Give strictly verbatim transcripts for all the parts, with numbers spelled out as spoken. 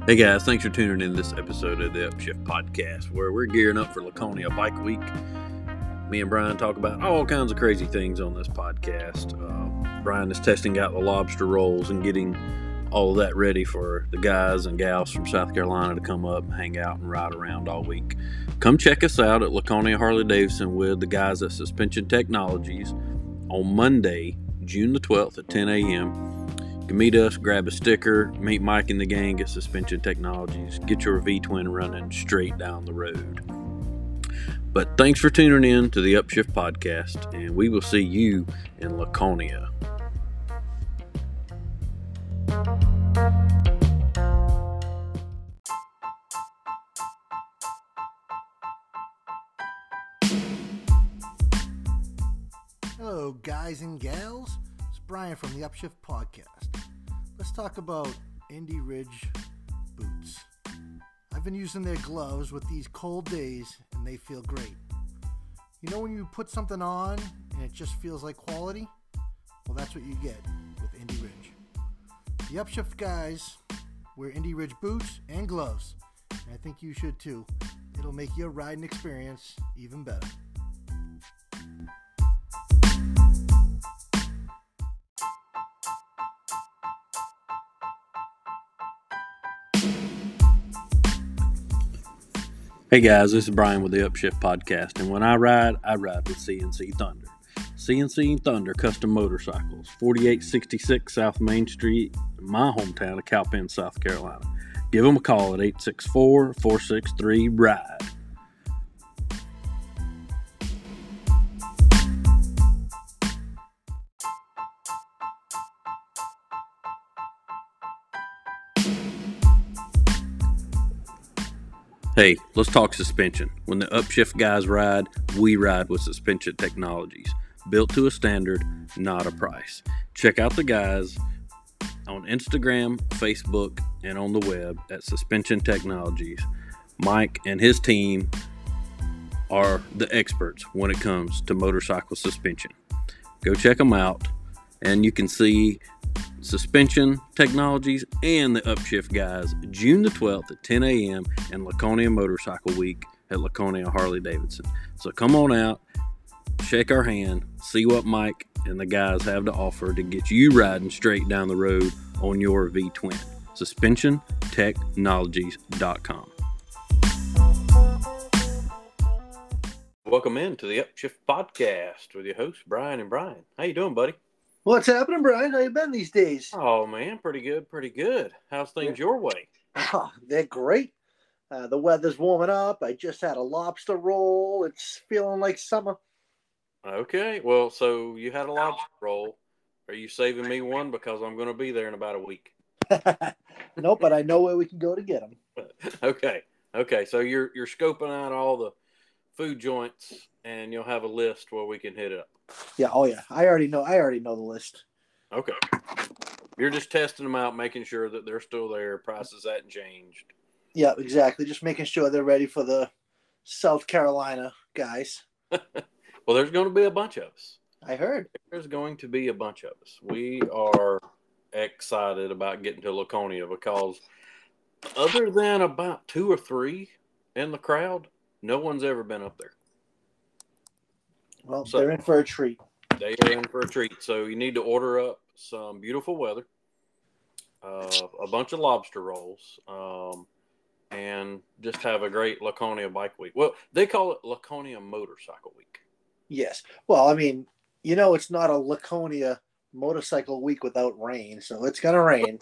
Hey guys, thanks for tuning in to this episode of the Upshift Podcast, where we're gearing up for Laconia Bike Week. Me and Brian talk about all kinds of crazy things on this podcast. Uh, Brian is testing out the lobster rolls and getting all of that ready for the guys and gals from South Carolina to come up and hang out and ride around all week. Come check us out at Laconia Harley-Davidson with the guys at Suspension Technologies on Monday, June the twelfth at ten a.m. You can meet us, grab a sticker, meet Mike and the gang at Suspension Technologies, get your V-twin running straight down the road. But thanks for tuning in to the Upshift Podcast, and we will see you in Laconia. Hello, guys and gals. It's Brian from the Upshift Podcast. Let's talk about Indy Ridge boots. I've been using their gloves with these cold days, and they feel great. You know when you put something on and it just feels like quality? Well, that's what you get with Indy Ridge. The Upshift guys wear Indy Ridge boots and gloves, and I think you should too. It'll make your riding experience even better. Hey guys, this is Brian with the Upshift Podcast, and when I ride, I ride with C N C Thunder. C N C Thunder Custom Motorcycles, forty-eight sixty-six South Main Street, in my hometown of Cowpen, South Carolina. Give them a call at eight six four, four six three, RIDE. Hey, let's talk suspension. When the Upshift guys ride, we ride with Suspension Technologies. Built to a standard, not a price. Check out the guys on Instagram, Facebook, and on the web at Suspension Technologies. Mike and his team are the experts when it comes to motorcycle suspension. Go check them out, and you can see Suspension Technologies and the Upshift guys June the twelfth at ten a.m. and Laconia Motorcycle Week at Laconia Harley-Davidson. So come on out, shake our hand, see what Mike and the guys have to offer to get you riding straight down the road on your V-twin. suspension technologies dot com. Welcome in to the Upshift Podcast with your hosts Brian and Brian. How you doing, buddy? What's happening, Brian? How you been these days? Oh, man, pretty good, pretty good. How's things yeah. your way? Oh, they're great. Uh, the weather's warming up. I just had a lobster roll. It's feeling like summer. Okay, well, so you had a lobster roll. Are you saving me one? Because I'm going to be there in about a week. Nope, but I know where we can go to get them. Okay, okay. So you're you're scoping out all the food joints, and you'll have a list where we can hit up. Yeah, oh yeah. I already know. I already know the list. Okay. You're just testing them out, making sure that they're still there. Prices hadn't changed. Yeah, exactly. Just making sure they're ready for the South Carolina guys. Well, there's going to be a bunch of us. I heard. There's going to be a bunch of us. We are excited about getting to Laconia because other than about two or three in the crowd, no one's ever been up there. Well, so, they're in for a treat. They are in for a treat. So you need to order up some beautiful weather, uh, a bunch of lobster rolls, um, and just have a great Laconia Bike Week. Well, they call it Laconia Motorcycle Week. Yes. Well, I mean, you know, it's not a Laconia Motorcycle Week without rain, so it's going to rain.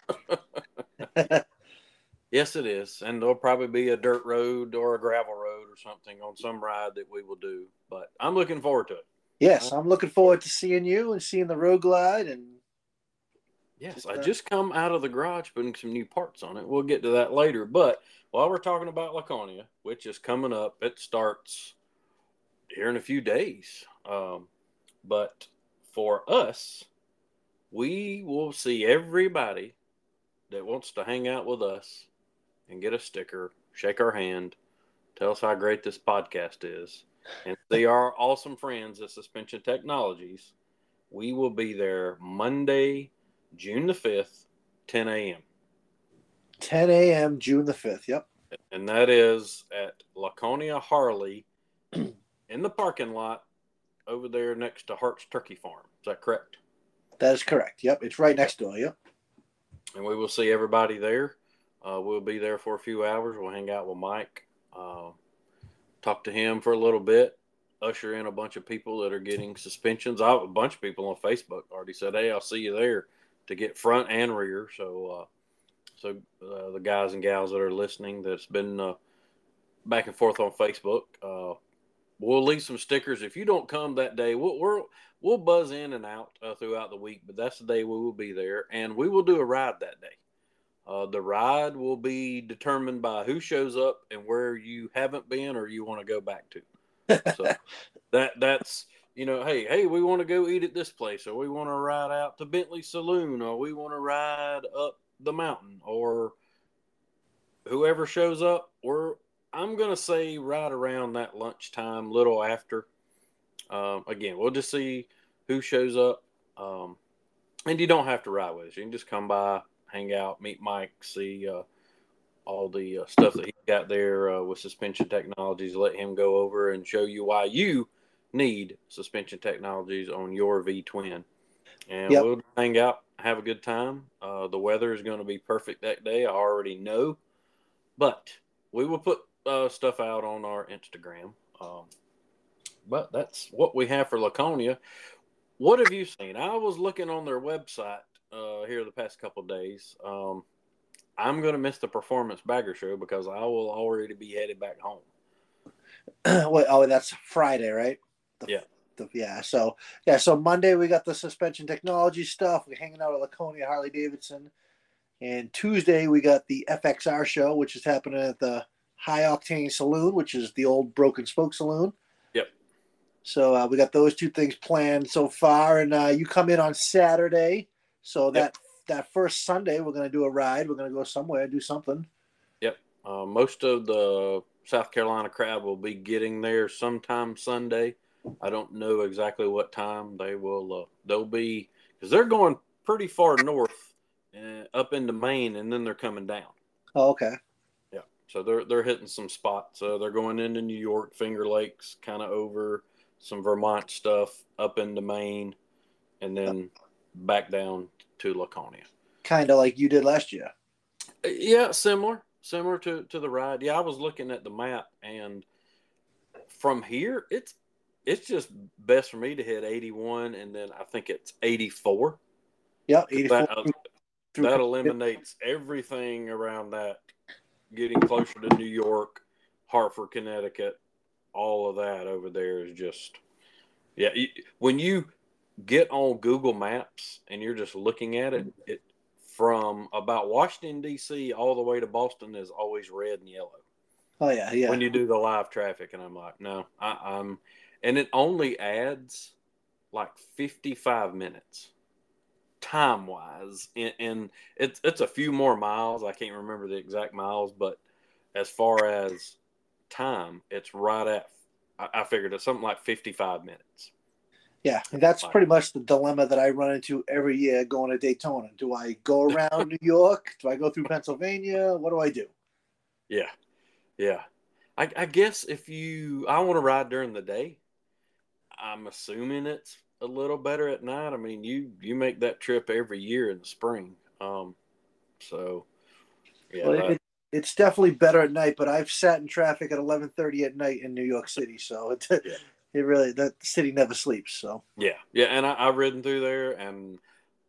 Yes, it is. And there'll probably be a dirt road or a gravel road or something on some ride that we will do. But I'm looking forward to it. Yes, I'm looking forward to seeing you and seeing the Road Glide. And yes, just, uh... I just come out of the garage putting some new parts on it. We'll get to that later. But while we're talking about Laconia, which is coming up, it starts here in a few days. Um, but for us, we will see everybody that wants to hang out with us and get a sticker, shake our hand, tell us how great this podcast is, and see our awesome friends at Suspension Technologies. We will be there Monday, June the fifth, ten a.m. ten a.m. June the fifth. Yep. And that is at Laconia Harley in the parking lot over there next to Hart's Turkey Farm. Is that correct? That is correct. Yep. It's right next door. Yep. And we will see everybody there. Uh, we'll be there for a few hours. We'll hang out with Mike, uh, talk to him for a little bit, usher in a bunch of people that are getting suspensions. I have a bunch of people on Facebook already said, "Hey, I'll see you there," to get front and rear. So, uh, so uh, the guys and gals that are listening, that's been uh, back and forth on Facebook, uh, we'll leave some stickers. If you don't come that day, we'll we'll, we'll buzz in and out uh, throughout the week, but that's the day we will be there, and we will do a ride that day. Uh, the ride will be determined by who shows up and where you haven't been or you want to go back to. So that that's you know, hey, hey, we want to go eat at this place, or we want to ride out to Bentley Saloon, or we want to ride up the mountain, or whoever shows up. We're I'm gonna say right around that lunchtime, little after. Um, again, we'll just see who shows up, um, and you don't have to ride with us. You can just come by, hang out, meet Mike, see uh, all the uh, stuff that he got there uh, with suspension technologies. Let him go over and show you why you need suspension technologies on your V twin. And Yep. we'll hang out, have a good time. Uh, the weather is going to be perfect that day. I already know, but we will put uh, stuff out on our Instagram. Um, but that's what we have for Laconia. What have you seen? I was looking on their website uh, here the past couple of days. Um, I'm going to miss the Performance Bagger Show because I will already be headed back home. Wait, oh, that's Friday, right? The, Yeah. The, yeah. So yeah. So Monday we got the suspension technology stuff. We're hanging out at Laconia Harley Davidson, and Tuesday we got the F X R show, which is happening at the High Octane Saloon, which is the old Broken Spoke Saloon. Yep. So uh, we got those two things planned so far, and uh, you come in on Saturday. So that Yep. that first Sunday we're gonna do a ride. We're gonna go somewhere, do something. Yep. Uh, most of the South Carolina crowd will be getting there sometime Sunday. I don't know exactly what time they will. Uh, they'll be because they're going pretty far north, uh, up into Maine, and then they're coming down. Oh, okay. Yeah, so they're they're hitting some spots. Uh, they're going into New York, Finger Lakes, kind of over some Vermont stuff, up into Maine, and then back down to Laconia. Kind of like you did last year. Yeah, similar, similar to to the ride. Yeah, I was looking at the map, and from here, it's it's just best for me to hit eighty-one, and then I think it's eighty-four. Yeah, eighty-four. That, uh, that eliminates everything around that, getting closer to New York, Hartford, Connecticut. All of that over there is just, yeah. When you get on Google Maps and you're just looking at it, it from about Washington, D C all the way to Boston is always red and yellow. Oh, yeah, yeah. When you do the live traffic, and I'm like, no, I, I'm, and it only adds like fifty-five minutes time wise, and, and it's it's a few more miles. I can't remember the exact miles, but as far as time, it's right at, I, I figured it's something like fifty-five minutes. Yeah, and that's pretty much the dilemma that I run into every year going to Daytona. Do I go around New York? Do I go through Pennsylvania? What do I do? Yeah, yeah. I, I guess if you, I want to ride during the day. I'm assuming it's a little better at night. I mean, you you make that trip every year in the spring. Um, so yeah, Well, that, it, it's definitely better at night. But I've sat in traffic at eleven thirty at night in New York City, so it yeah. it really that city never sleeps. So yeah, yeah. And I, I've ridden through there, and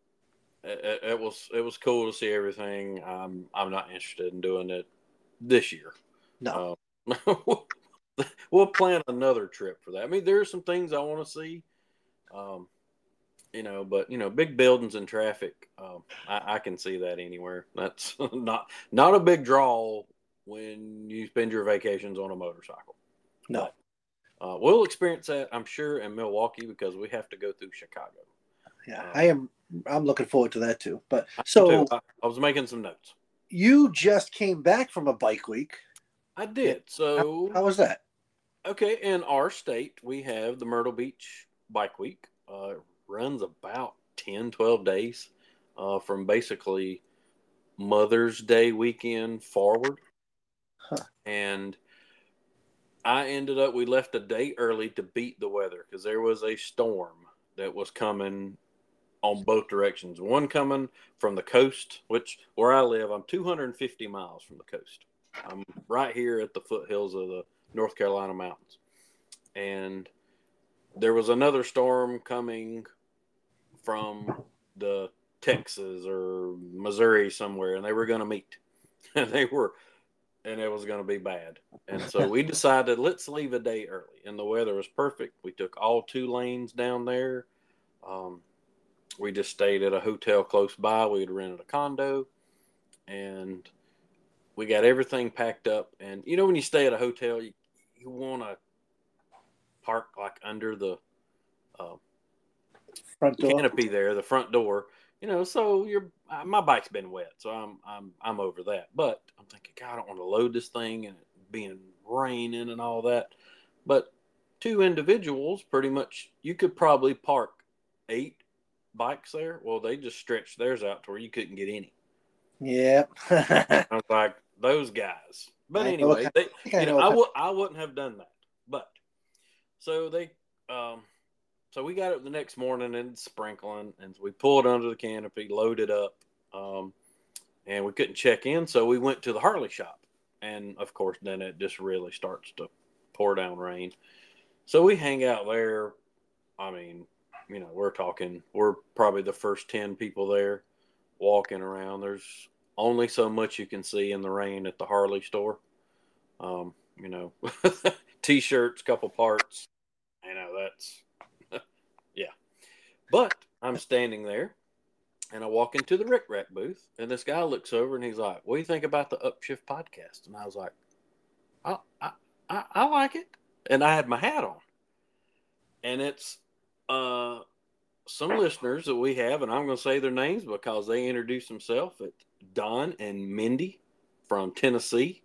it, it was it was cool to see everything. I'm I'm not interested in doing it this year. no. Um, we'll plan another trip for that. I mean, there are some things I want to see, um, you know, but you know, big buildings and traffic, um, I, I can see that anywhere. That's not not a big draw when you spend your vacations on a motorcycle. No. But, uh, we'll experience that, I'm sure, in Milwaukee because we have to go through Chicago. Yeah, um, I am. I'm looking forward to that too. But so I, I was making some notes. You just came back from a bike week. I did. So how, how was that? Okay, in our state, we have the Myrtle Beach Bike Week. Uh, runs about ten, twelve days uh, from basically Mother's Day weekend forward. Huh. And I ended up, we left a day early to beat the weather because there was a storm that was coming on both directions. One coming from the coast, which where I live, I'm two hundred fifty miles from the coast. I'm right here at the foothills of the North Carolina mountains. And there was another storm coming from the Texas or Missouri somewhere, and they were going to meet. And they were, and it was going to be bad. And so we decided, let's leave a day early. And the weather was perfect. We took all two lanes down there. Um, we just stayed at a hotel close by. We had rented a condo, and we got everything packed up. And you know, when you stay at a hotel, you, you want to park like under the uh, Front door. canopy there, the front door. You know, so you're my bike's been wet, so I'm I'm I'm over that. But I'm thinking, God, I don't want to load this thing and it being raining and all that. But two individuals, pretty much, you could probably park eight bikes there. Well, they just stretched theirs out to where you couldn't get any. Yeah. I was like, those guys. But I anyway, know, they, I, you know, know I would I wouldn't have done that. But so they, um, so we got up the next morning and it's sprinkling, and we pulled under the canopy, loaded up, um, and we couldn't check in, so we went to the Harley shop, and of course, then it just really starts to pour down rain. So we hang out there. I mean, you know, we're talking, we're probably the first ten people there walking around. There's only so much you can see in the rain at the Harley store. Um, you know, t-shirts, couple parts, you know, that's, yeah. But I'm standing there and I walk into the Rick Rack booth and this guy looks over and he's like, what do you think about the Upshift podcast? And I was like, I, I, I, I like it. And I had my hat on. And it's, uh, some listeners that we have, and I'm going to say their names because they introduced themselves. It's Don and Mindy from Tennessee,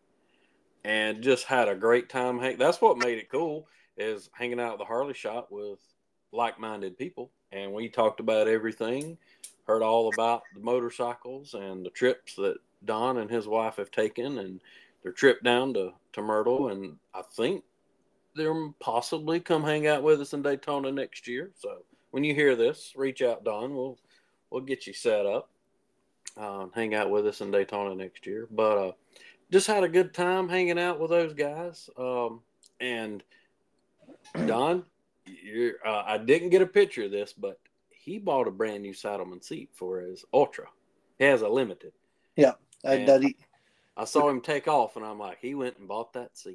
and just had a great time. That's what made it cool, is hanging out at the Harley shop with like-minded people, and we talked about everything, heard all about the motorcycles and the trips that Don and his wife have taken, and their trip down to, to Myrtle, and I think they'll possibly come hang out with us in Daytona next year, so when you hear this, reach out, Don. We'll we'll get you set up. Uh, hang out with us in Daytona next year. But uh, just had a good time hanging out with those guys. Um, and Don, you're, uh, I didn't get a picture of this, but he bought a brand new Saddleman seat for his Ultra. He has a limited. Yeah, I, that he... I saw him take off, and I'm like, he went and bought that seat.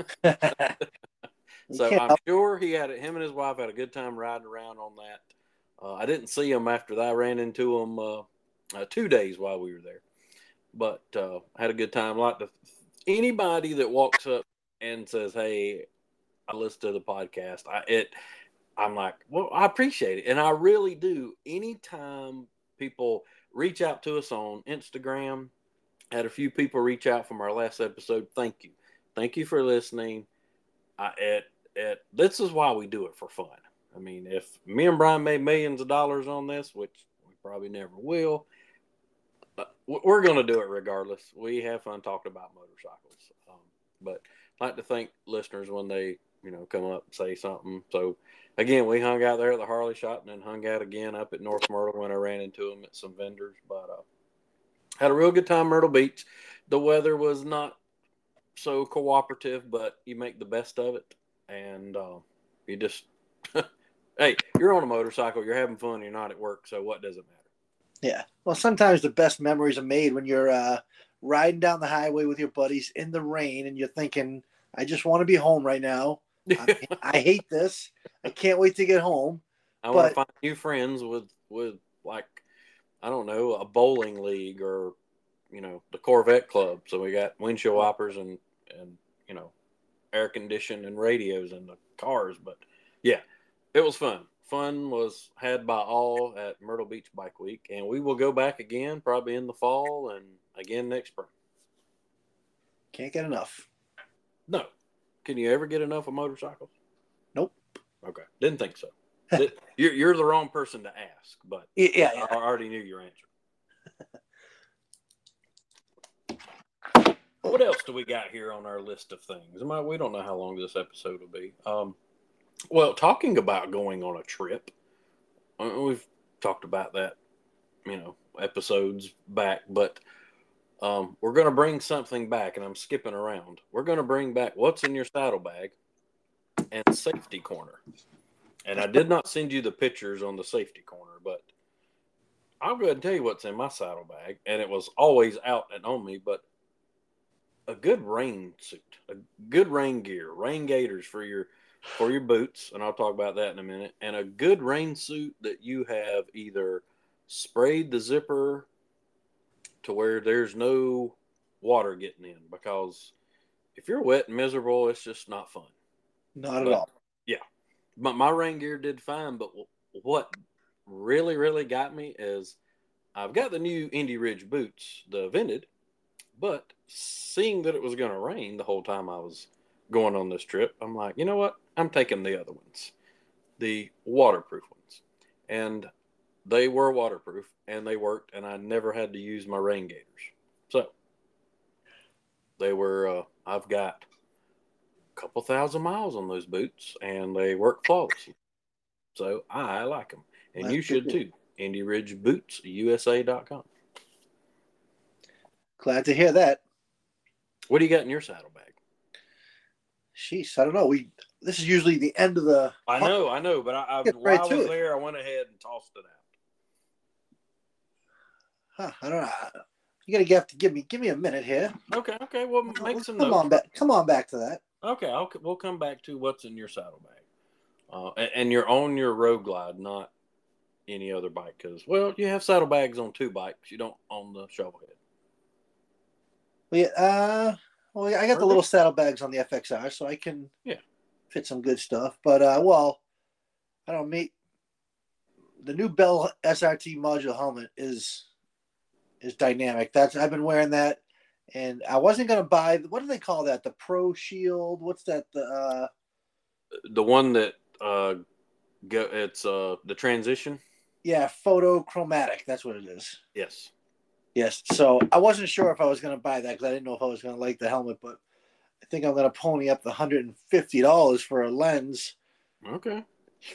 So I'm help. sure he had it. Him and his wife had a good time riding around on that. Uh, I didn't see him after that. I ran into him uh, uh, two days while we were there, but uh, had a good time. Like to, anybody that walks up and says, "Hey, I listen to the podcast," I it. I'm like, well, I appreciate it, and I really do. Anytime people reach out to us on Instagram, had a few people reach out from our last episode. Thank you, thank you for listening. I, it, it, this is why we do it, for fun. I mean, if me and Brian made millions of dollars on this, which we probably never will, we're going to do it regardless. We have fun talking about motorcycles. Um, but I'd like to thank listeners when they, you know, come up and say something. So, again, we hung out there at the Harley shop and then hung out again up at North Myrtle when I ran into them at some vendors. But uh, had a real good time, Myrtle Beach. The weather was not so cooperative, but you make the best of it, and uh, you just hey, you're on a motorcycle, you're having fun, you're not at work, so what does it matter? Yeah, well, sometimes the best memories are made when you're uh, riding down the highway with your buddies in the rain, and you're thinking, I just want to be home right now. I, I hate this. I can't wait to get home. I but... want to find new friends with with like, I don't know, a bowling league or, you know, the Corvette Club. So we got windshield wipers and, and, you know, air conditioning and radios in the cars. But yeah, it was fun. Fun was had by all at Myrtle Beach Bike Week. And we will go back again, probably in the fall and again next spring. Can't get enough. No. Can you ever get enough of motorcycles? Nope. Okay. Didn't think so. you're, you're the wrong person to ask, but yeah, yeah. I already knew your answer. what else do we got here on our list of things? We don't know how long this episode will be. Um, well, talking about going on a trip, we've talked about that, you know, episodes back, but um, we're going to bring something back, and I'm skipping around. We're going to bring back what's in your saddlebag and safety corner. And I did not send you the pictures on the safety corner, but I'll go ahead and tell you what's in my saddlebag, and it was always out and on me, but a good rain suit, a good rain gear, rain gaiters for your for your boots, and I'll talk about that in a minute, and a good rain suit that you have either sprayed the zipper to where there's no water getting in, because if you're wet and miserable, it's just not fun. Not but, at all. Yeah. But my rain gear did fine, but what really, really got me is I've got the new Indy Ridge boots, the vented, but seeing that it was going to rain the whole time I was going on this trip, I'm like, you know what? I'm taking the other ones, the waterproof ones. And they were waterproof, and they worked, and I never had to use my rain gaiters. So they were, uh, I've got a couple thousand miles on those boots, and they work flawlessly. So I like them, and That's you should too. Indy Ridge Boots U S A dot com. Glad to hear that. What do you got in your saddlebag? Sheesh, I don't know. We this is usually the end of the. I know, I know, but I, I while right I was it. there, I went ahead and tossed it out. Huh? I don't know. You gotta have to give me give me a minute here. Okay, okay. Well, make come some come notes. on back. Come on back to that. Okay, I'll, we'll come back to what's in your saddlebag, uh, and, and you're on your Road Glide, not any other bike, because well, you have saddlebags on two bikes, you don't on the Shovelhead. Well, yeah, uh, well, I got the little saddlebags on the F X R, so I can yeah fit some good stuff. But uh, well, I don't meet the new Bell S R T module helmet is is dynamic. That's I've been wearing that, and I wasn't gonna buy. What do they call that? The Pro Shield? What's that? The uh, the one that uh, go, it's uh the transition. Yeah, photochromatic. That's what it is. Yes. Yes. So I wasn't sure if I was going to buy that because I didn't know if I was going to like the helmet, but I think I'm going to pony up the one hundred fifty dollars for a lens. Okay.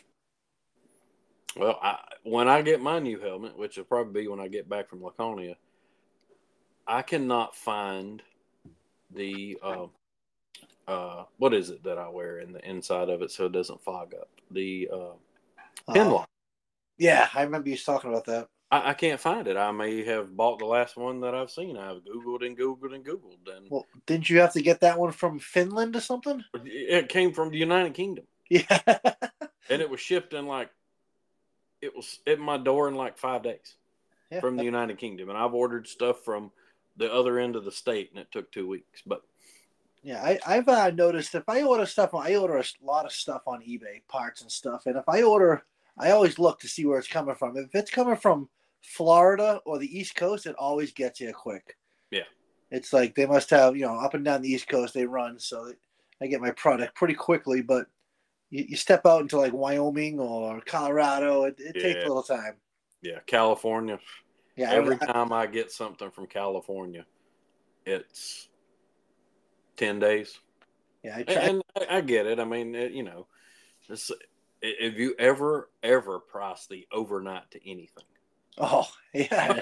Well, I, when I get my new helmet, which will probably be when I get back from Laconia, I cannot find the, uh, uh, what is it that I wear in the inside of it so it doesn't fog up? The uh, pin lock. Yeah, I remember you talking about that. I, I can't find it. I may have bought the last one that I've seen. I've Googled and Googled and Googled. And well, didn't you have to get that one from Finland or something? It came from the United Kingdom. Yeah. And it was shipped in like, it was at my door in like five days yeah. from the United Kingdom. And I've ordered stuff from the other end of the state, and it took two weeks. But yeah, I, I've uh, noticed if I order stuff, on, I order a lot of stuff on eBay, parts and stuff. And if I order... I always look to see where it's coming from. If it's coming from Florida or the East Coast, it always gets here quick. Yeah. It's like they must have, you know, up and down the East Coast they run, so I get my product pretty quickly. But you, you step out into like Wyoming or Colorado, it, it yeah. takes a little time. Yeah, California. Yeah. Every I, time I get something from California, it's ten days. Yeah, I try. And I, I get it. I mean, it, you know, it's... If you ever, ever price the overnight to anything? Oh, yeah.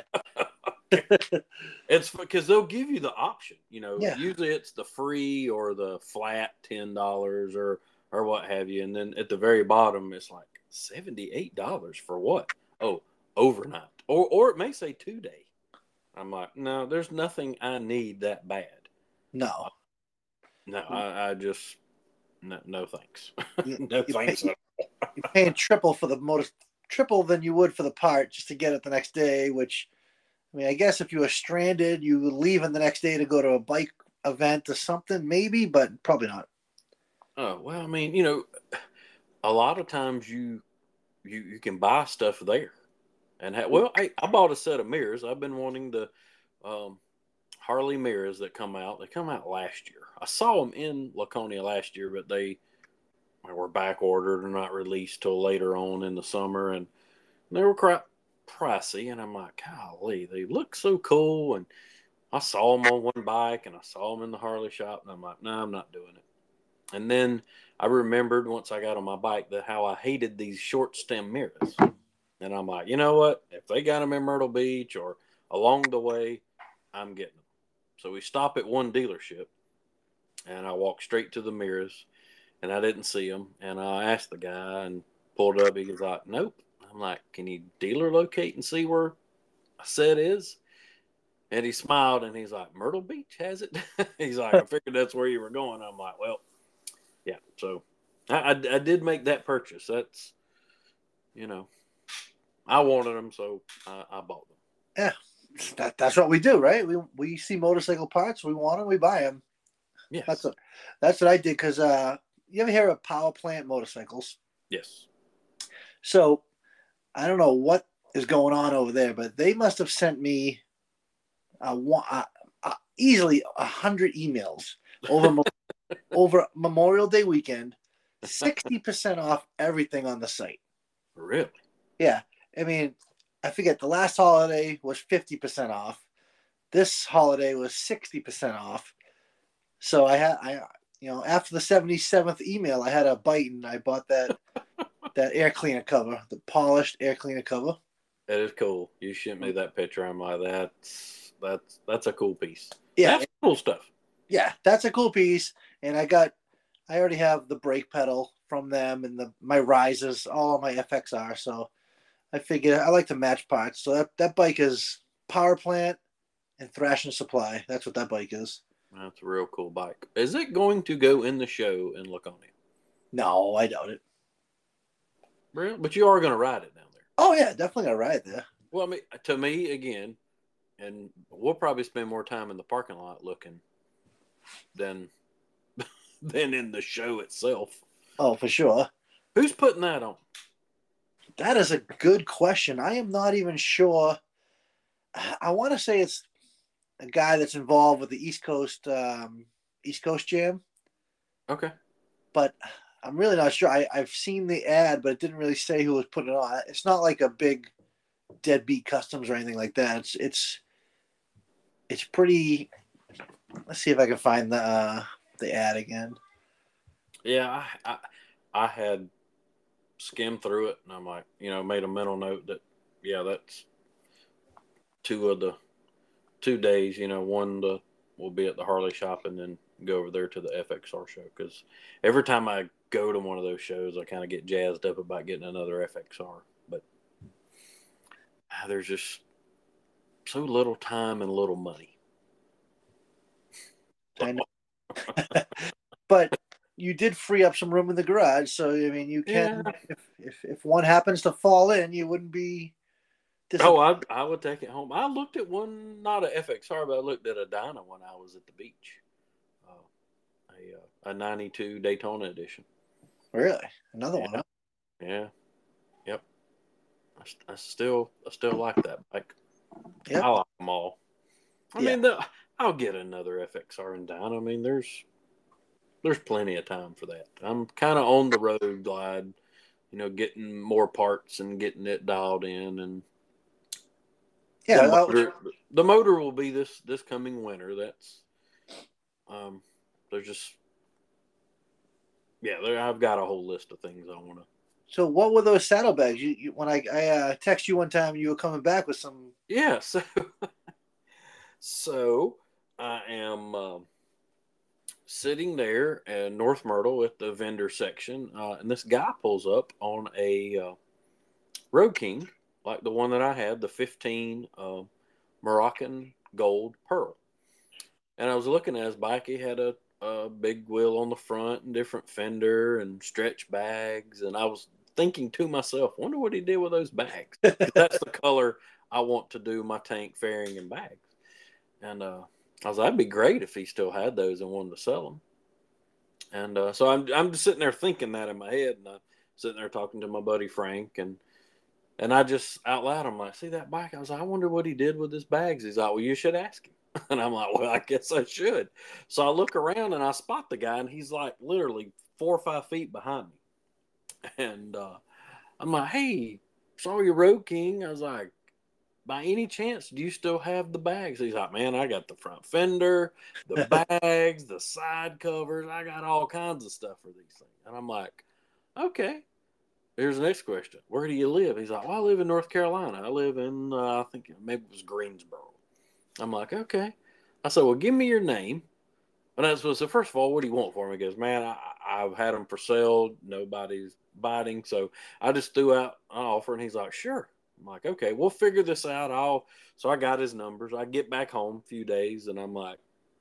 It's because they'll give you the option. You know, yeah. usually it's the free or the flat ten dollars or, or what have you. And then at the very bottom, it's like seventy-eight dollars for what? Oh, overnight. Or, or it may say two day. I'm like, no, there's nothing I need that bad. No. No, I, I just, no, no thanks. no thanks. You're paying triple for the motor, triple than you would for the part just to get it the next day. Which, I mean, I guess if you were stranded, you would leave in the next day to go to a bike event or something, maybe, but probably not. Oh well, I mean, you know, a lot of times you you you can buy stuff there, and have, well, I, I bought a set of mirrors. I've been wanting the um, Harley mirrors that come out. They come out last year. I saw them in Laconia last year, but they. Were back ordered or not released till later on in the summer, and they were quite pricey. And I'm like, golly, they look so cool. And I saw him on one bike and I saw him in the Harley shop, and I'm like, no, I'm not doing it. And then I remembered once I got on my bike that how I hated these short stem mirrors. And I'm like, you know what? If they got them in Myrtle Beach or along the way, I'm getting them. So we stop at one dealership, and I walk straight to the mirrors, and I didn't see them. And I asked the guy and pulled up. He was like, nope. I'm like, can you dealer locate and see where a set is? And he smiled, and he's like, Myrtle Beach has it? He's like, I figured that's where you were going. I'm like, well, yeah. So I, I, I did make that purchase. That's, you know, I wanted them, so I, I bought them. Yeah, that, that's what we do, right? We we see motorcycle parts, we want them, we buy them. Yes. That's what, that's what I did, because uh, you ever hear of Power Plant Motorcycles? Yes. So I don't know what is going on over there, but they must have sent me uh, one, uh, uh, easily a hundred emails over over Memorial Day weekend, sixty percent off everything on the site. Really? Yeah. I mean, I forget, the last holiday was fifty percent off. This holiday was sixty percent off. So I had, I, you know, after the seventy-seventh email, I had a bite, and I bought that that air cleaner cover, the polished air cleaner cover. That is cool. You sent me that picture. I'm like, that's that's that's a cool piece. Yeah, that's cool stuff. Yeah, that's a cool piece. And I got, I already have the brake pedal from them, and the my risers, all on my F X R. So I figured I like to match parts. So that, that bike is Power Plant and Thrash and Supply. That's what that bike is. That's a real cool bike. Is it going to go in the show in Laconia? No, I doubt it. Really? But you are going to ride it down there. Oh, yeah, definitely going to ride there. Well, I mean, to me, again, and we'll probably spend more time in the parking lot looking than, than in the show itself. Oh, for sure. Who's putting that on? That is a good question. I am not even sure. I want to say it's a guy that's involved with the East Coast um, East Coast Jam. Okay. But I'm really not sure. I, I've seen the ad, but it didn't really say who was putting it on. It's not like a big Deadbeat Customs or anything like that. It's it's it's pretty. Let's see if I can find the uh, the ad again. Yeah, I, I I had skimmed through it, and I'm like, you know, made a mental note that yeah, that's two of the two days. You know, one the will be at the Harley shop, and then go over there to the F X R show, because every time I go to one of those shows, I kind of get jazzed up about getting another F X R, but ah, there's just so little time and little money. I know. But you did free up some room in the garage, so I mean, you can. Yeah. If, if if one happens to fall in, you wouldn't be. Oh, I I would take it home. I looked at one, not a F X R, but I looked at a Dyna when I was at the beach. Uh, a uh, a ninety-two Daytona edition. Really, another yeah. one. Huh? Yeah. Yep. I, I still I still like that bike. Yep. I like them all. I Yeah. mean, the, I'll get another F X R and Dyna. I mean, there's there's plenty of time for that. I'm kind of on the road glide, you know, getting more parts and getting it dialed in, and Yeah, the uh, motor, the motor will be this this coming winter. That's um, there's just yeah, there, I've got a whole list of things I want to. So what were those saddlebags? You, you when I I uh, text you one time, you were coming back with some. Yeah, so so I am uh, sitting there in North Myrtle at the vendor section, uh, and this guy pulls up on a uh, Road King, like the one that I had, the fifteen uh, Moroccan Gold Pearl. And I was looking at his bike. He had a, a big wheel on the front and different fender and stretch bags. And I was thinking to myself, wonder what he did with those bags. That's the color I want to do my tank fairing and bags. And uh, I was like, that'd be great if he still had those and wanted to sell them. And uh, so I'm I'm just sitting there thinking that in my head, and I'm sitting there talking to my buddy Frank, and and I just out loud, I'm like, see that bike? I was like, I wonder what he did with his bags. He's like, well, you should ask him. And I'm like, well, I guess I should. So I look around and I spot the guy, and he's like literally four or five feet behind me. And uh, I'm like, hey, saw your Road King. I was like, by any chance, do you still have the bags? He's like, man, I got the front fender, the bags, the side covers. I got all kinds of stuff for these things. And I'm like, okay. Here's the next question. Where do you live? He's like, well, I live in North Carolina. I live in, uh, I think maybe it was Greensboro. I'm like, okay. I said, well, give me your name. And that's what, so first of all, what do you want for me? He goes, man, I, I've had them for sale. Nobody's biting. So I just threw out an offer, and he's like, sure. I'm like, okay, we'll figure this out. I'll, so I got his numbers. I get back home a few days, and I'm like,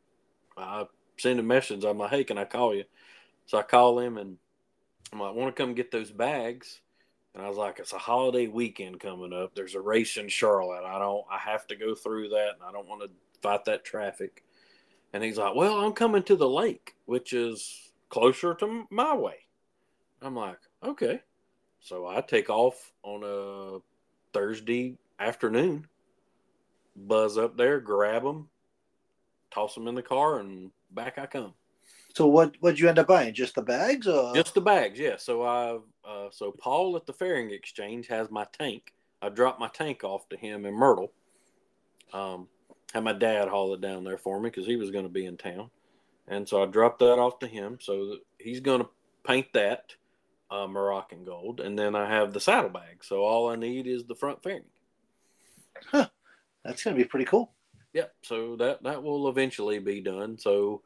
I send a message. I'm like, hey, can I call you? So I call him, and I'm like, I want to come get those bags. And I was like, it's a holiday weekend coming up. There's a race in Charlotte. I don't, I have to go through that, and I don't want to fight that traffic. And he's like, well, I'm coming to the lake, which is closer to my way. I'm like, okay. So I take off on a Thursday afternoon, buzz up there, grab them, toss them in the car, and back I come. So what what'd you end up buying? Just the bags, or Just the bags, yeah. So I, uh, so Paul at the Fairing Exchange has my tank. I dropped my tank off to him in Myrtle. Um, had my dad haul it down there for me because he was going to be in town, and so I dropped that off to him. So he's going to paint that uh, Moroccan gold, and then I have the saddlebag. So all I need is the front fairing. Huh. That's going to be pretty cool. Yep. So that that will eventually be done. So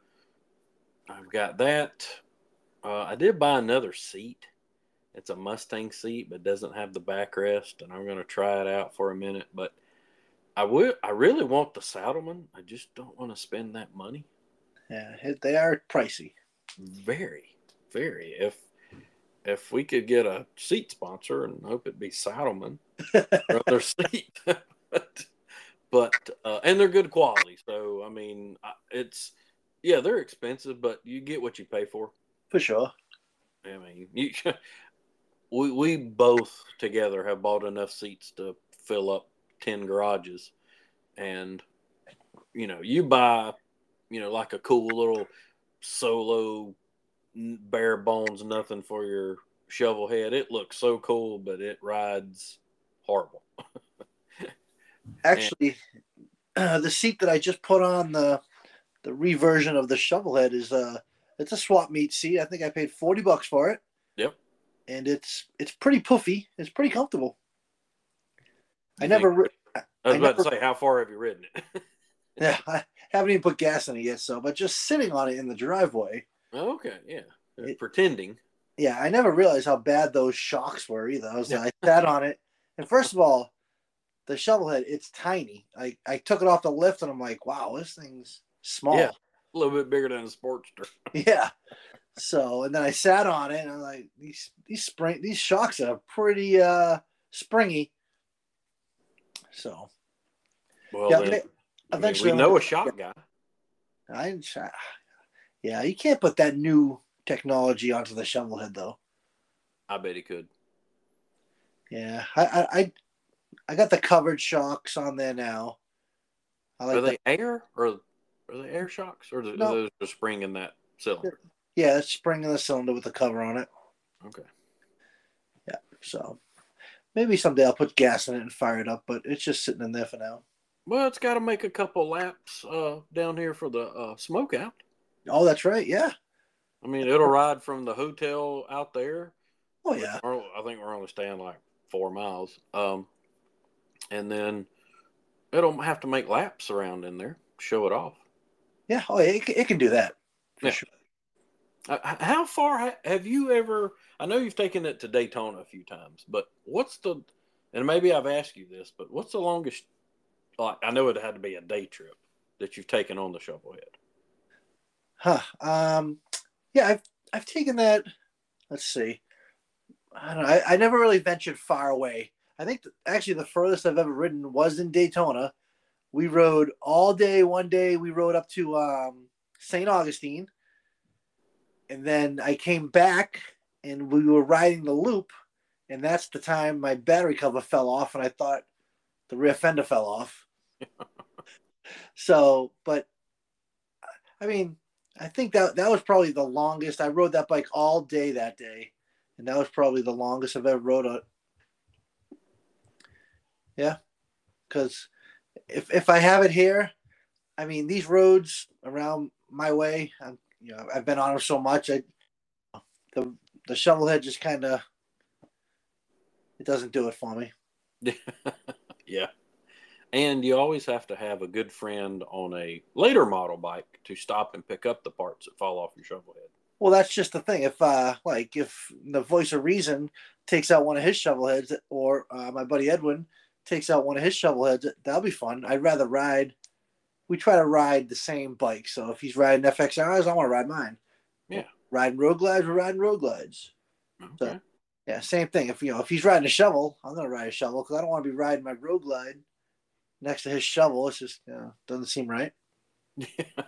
I've got that. Uh, I did buy another seat. It's a Mustang seat, but doesn't have the backrest, and I'm going to try it out for a minute. But I would, I really want the Saddleman. I just don't want to spend that money. Yeah, they are pricey. Very, very. If if we could get a seat sponsor, and hope it'd be Saddleman for their seat, but but uh, and they're good quality. So I mean, it's yeah, they're expensive, but you get what you pay for. For sure. I mean, you, we we both together have bought enough seats to fill up ten garages, and you know, you buy, you know, like a cool little solo, bare bones, nothing for your shovel head. It looks so cool, but it rides horrible. Actually, uh, the seat that I just put on the the reversion of the shovel head is uh it's a swap meet seat. I think I paid forty bucks for it. Yep. And it's it's pretty puffy. It's pretty comfortable. I You never. think, I, I was I about never, to say, how far have you ridden it? Yeah, I haven't even put gas in it yet. So, but just sitting on it in the driveway. Okay, yeah, It, pretending. Yeah, I never realized how bad those shocks were either. I was Yeah. I sat on it, and first of all, the shovel head, it's tiny. I I took it off the lift, and I'm like, wow, this thing's small. Yeah, a little bit bigger than a Sportster. Yeah. So, and then I sat on it, and I'm like, these these spring these shocks are pretty uh springy. So, Well, yeah, then, they, I mean, eventually we know a shot guy. I, yeah, you can't put that new technology onto the shovel head though. I bet he could. Yeah, I I I, I got the covered shocks on there now. I like Are they the, air or are they air shocks or are No. those just spring in that cylinder? yeah, it's spring in the cylinder with the cover on it. Okay. Yeah, so maybe someday I'll put gas in it and fire it up, but it's just sitting in there for now. Well, it's got to make a couple laps uh, down here for the uh, smoke out. Oh, that's right. Yeah. I mean, it'll ride from the hotel out there. Oh yeah. Or I think we're only staying like four miles. Um, and then it'll have to make laps around in there, show it off. Yeah. Oh, yeah, it, can- it can do that. For Yeah. sure. Uh, how far ha- have you ever? I know you've taken it to Daytona a few times, but what's the? And maybe I've asked you this, but what's the longest? Like, I know it had to be a day trip that you've taken on the Shovelhead. Huh. Um. Yeah, I've I've taken that. Let's see. I don't know. I, I never really ventured far away. I think th- actually the furthest I've ever ridden was in Daytona. We rode all day. One day we rode up to um, Saint Augustine, and then I came back and we were riding the loop, and that's the time my battery cover fell off, and I thought the rear fender fell off. So, but I mean, I think that that was probably the longest. I rode that bike all day that day, and that was probably the longest I've ever rode it. Yeah. because if if I have it here, I mean these roads around my way, I'm, you know, I've been on them so much. I the the shovel head just kind of it doesn't do it for me. Yeah. And you always have to have a good friend on a later model bike to stop and pick up the parts that fall off your shovel head. Well, that's just the thing. If uh, like if the voice of reason takes out one of his shovel heads, or uh, my buddy Edwin takes out one of his shovel heads, that'll be fun. I'd rather ride. We try to ride the same bike. So if he's riding F X Rs, I want to ride mine. Yeah. Riding road glides, we're riding road glides. Okay. So, yeah, same thing. If you know if he's riding a shovel, I'm gonna ride a shovel because I don't want to be riding my road glide next to his shovel. It's just, you know, doesn't seem right. yeah.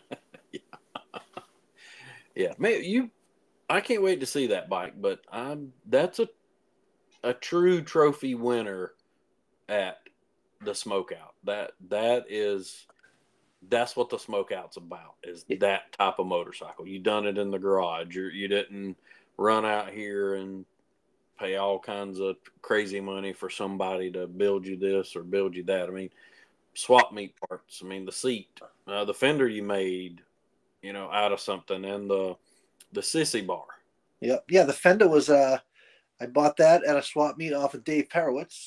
Yeah, man, you. I can't wait to see that bike, but I'm that's a a true trophy winner at the Smokeout. That that is that's what the Smokeout's about. Is Yeah. that type of motorcycle? You done it in the garage. You you didn't run out here and pay all kinds of crazy money for somebody to build you this or build you that. I mean, swap meet parts. I mean, the seat, uh, the fender you made, you know, out of something, and the the sissy bar. Yep. Yeah, the fender was uh I bought that at a swap meet off of Dave Perowitz.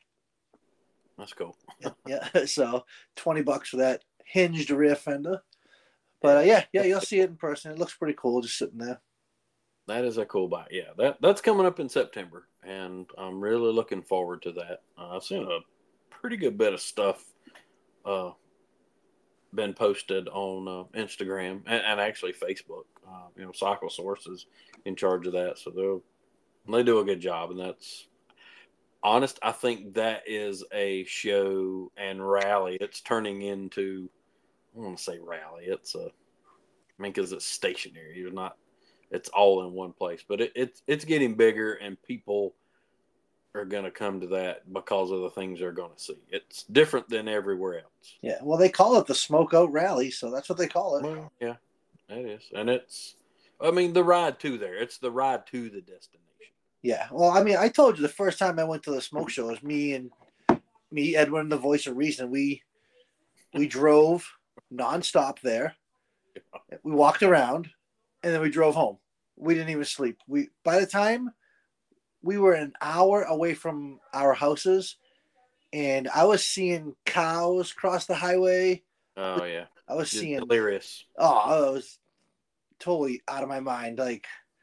That's cool. Yeah, yeah. So twenty bucks for that hinged rear fender. But uh, yeah, yeah, you'll see it in person. It looks pretty cool just sitting there. That is a cool bike. Yeah, that that's coming up in September, and I'm really looking forward to that. Uh, I've seen a pretty good bit of stuff uh, been posted on uh, Instagram and, and actually Facebook. Uh, you know, Cycle Source is in charge of that, so they they do a good job, and that's honest. I think that is a show and rally. It's turning into, I want to say rally. It's a, I mean, because it's stationary. You're not. It's all in one place, but it, it's it's getting bigger, and people are going to come to that because of the things they're going to see. It's different than everywhere else. Yeah, well, they call it the Smokeout Rally, so that's what they call it. Well, yeah, it is, and it's. I mean, the ride to there. It's the ride to the destination. Yeah, well, I mean, I told you the first time I went to the smoke show was me and me, Edwin, the voice of reason. We we drove nonstop there. We walked around, and then we drove home. We didn't even sleep. We by the time we were an hour away from our houses, and I was seeing cows cross the highway. Oh yeah, I was Just seeing. delirious. Oh, I was totally out of my mind. Like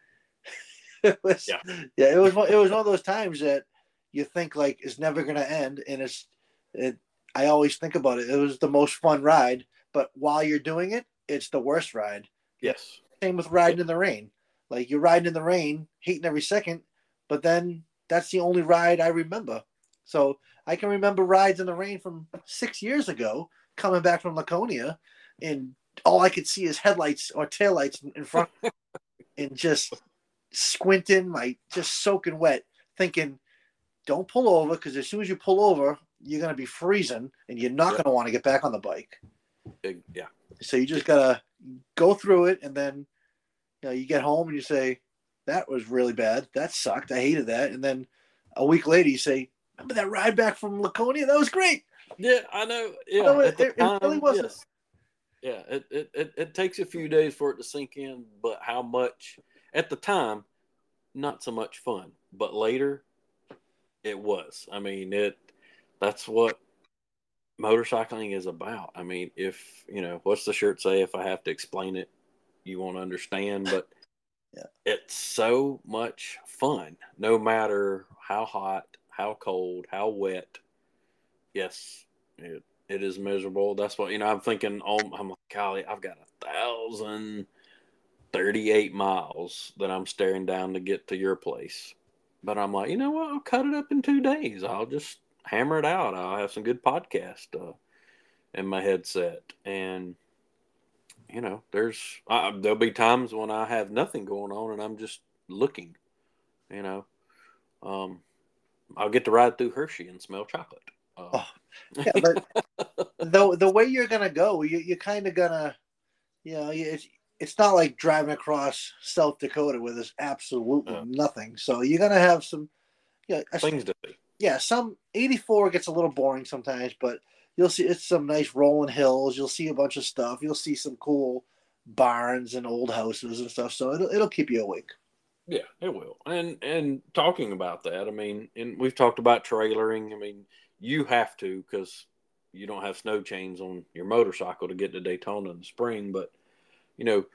it was. Yeah. yeah, it was. one- It was one of those times that you think like it's never gonna end, and it's. It. I always think about it. It was the most fun ride, but while you're doing it, it's the worst ride. Yes. Same with riding in the rain. Like you're riding in the rain, hating every second, but then that's the only ride I remember. So I can remember rides in the rain from six years ago, coming back from Laconia, and all I could see is headlights or taillights in front, and just squinting, like just soaking wet, thinking, "Don't pull over, because as soon as you pull over, you're gonna be freezing, and you're not Yeah. gonna want to get back on the bike." Big, yeah. So you just gotta go through it, and then you know you get home and you say, "That was really bad. That sucked. I hated that." And then a week later, you say, "Remember that ride back from Laconia? That was great." Yeah, I know. Yeah, No, it- at the it- it really time, wasn't. yes. Yeah, it, it, it, it takes a few days for it to sink in, but how much at the time, not so much fun. But later, it was. I mean, it. That's what motorcycling is about. I mean, if you know, what's the shirt say? If I have to explain it, you won't understand. But Yeah. it's so much fun, no matter how hot, how cold, how wet. Yes, it, it is miserable. That's what, you know, I'm thinking, oh, I'm like, golly, I've got a thousand thirty-eight miles that I'm staring down to get to your place. But I'm like, you know what? I'll cut it up in two days. I'll just hammer it out. I'll have some good podcast uh, in my headset. And, you know, there's, uh, there'll be times when I have nothing going on and I'm just looking, you know. Um, I'll get to ride through Hershey and smell chocolate. Uh, Oh, yeah, but the the way you're gonna go, you you're kind of gonna, you know, you- it's it's not like driving across South Dakota where there's absolutely Uh. nothing. So you're gonna have some, yeah, you know, things to see. yeah, some eighty-four gets a little boring sometimes, but you'll see it's some nice rolling hills. You'll see a bunch of stuff. You'll see some cool barns and old houses and stuff. So it'll it'll keep you awake. Yeah, it will. And and talking about that, I mean, and we've talked about trailering. I mean, you have to because you don't have snow chains on your motorcycle to get to Daytona in the spring. But you know,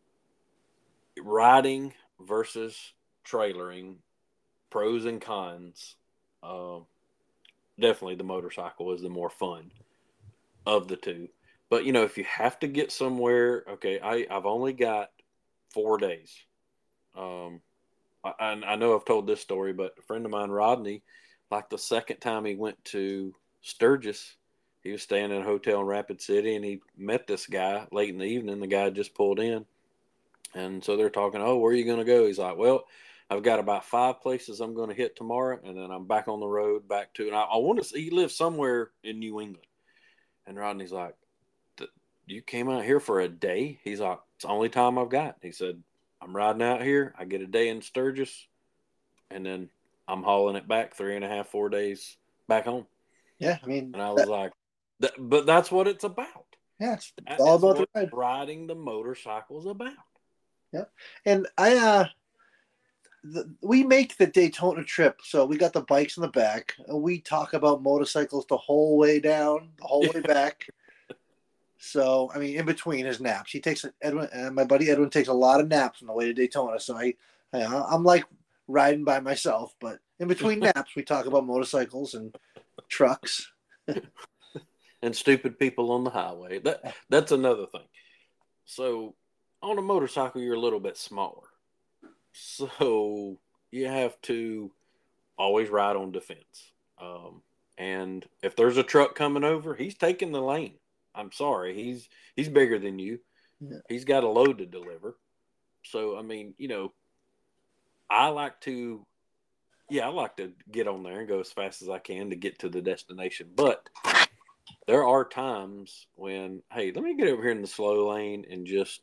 riding versus trailering, pros and cons. Uh, Definitely, the motorcycle is the more fun of the two. But you know, if you have to get somewhere, okay, I I've only got four days. Um, I, I know I've told this story, but a friend of mine, Rodney, like the second time he went to Sturgis, he was staying in a hotel in Rapid City, and he met this guy late in the evening. The guy just pulled in, and so they're talking. Oh, where are you going to go? He's like, well, I've got about five places I'm going to hit tomorrow, and then I'm back on the road back to. And I, I want to see. He lives somewhere in New England, and Rodney's like, you came out here for a day? He's like, it's the only time I've got. He said, I'm riding out here. I get a day in Sturgis, and then I'm hauling it back three and a half, four days back home. Yeah, I mean, and I was that, like, that, but that's what it's about. Yeah, it's, it's all about the ride. Riding the motorcycle is about. Yeah, and I, uh, the, we make the Daytona trip, so we got the bikes in the back, and we talk about motorcycles the whole way down, the whole way back. So, I mean, in between his naps, he takes Edwin. Uh, my buddy Edwin takes a lot of naps on the way to Daytona. So I, I, I'm like riding by myself, but in between naps, we talk about motorcycles and trucks and stupid people on the highway. That that's another thing. So, on a motorcycle, you're a little bit smaller, so you have to always ride on defense. Um, and if there's a truck coming over, he's taking the lane. I'm sorry, he's he's bigger than you. Yeah. He's got a load to deliver. So, I mean, you know, I like to, yeah, I like to get on there and go as fast as I can to get to the destination. But there are times when, hey, let me get over here in the slow lane and just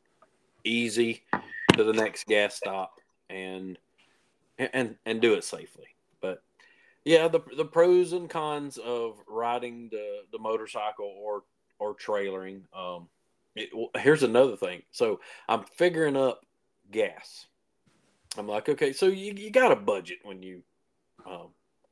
easy to the next gas stop and and and do it safely. But yeah, the the pros and cons of riding the the motorcycle or or trailering. Um, it, well, here's another thing. So I'm figuring up gas. I'm like, okay, so you you got a budget when you, um,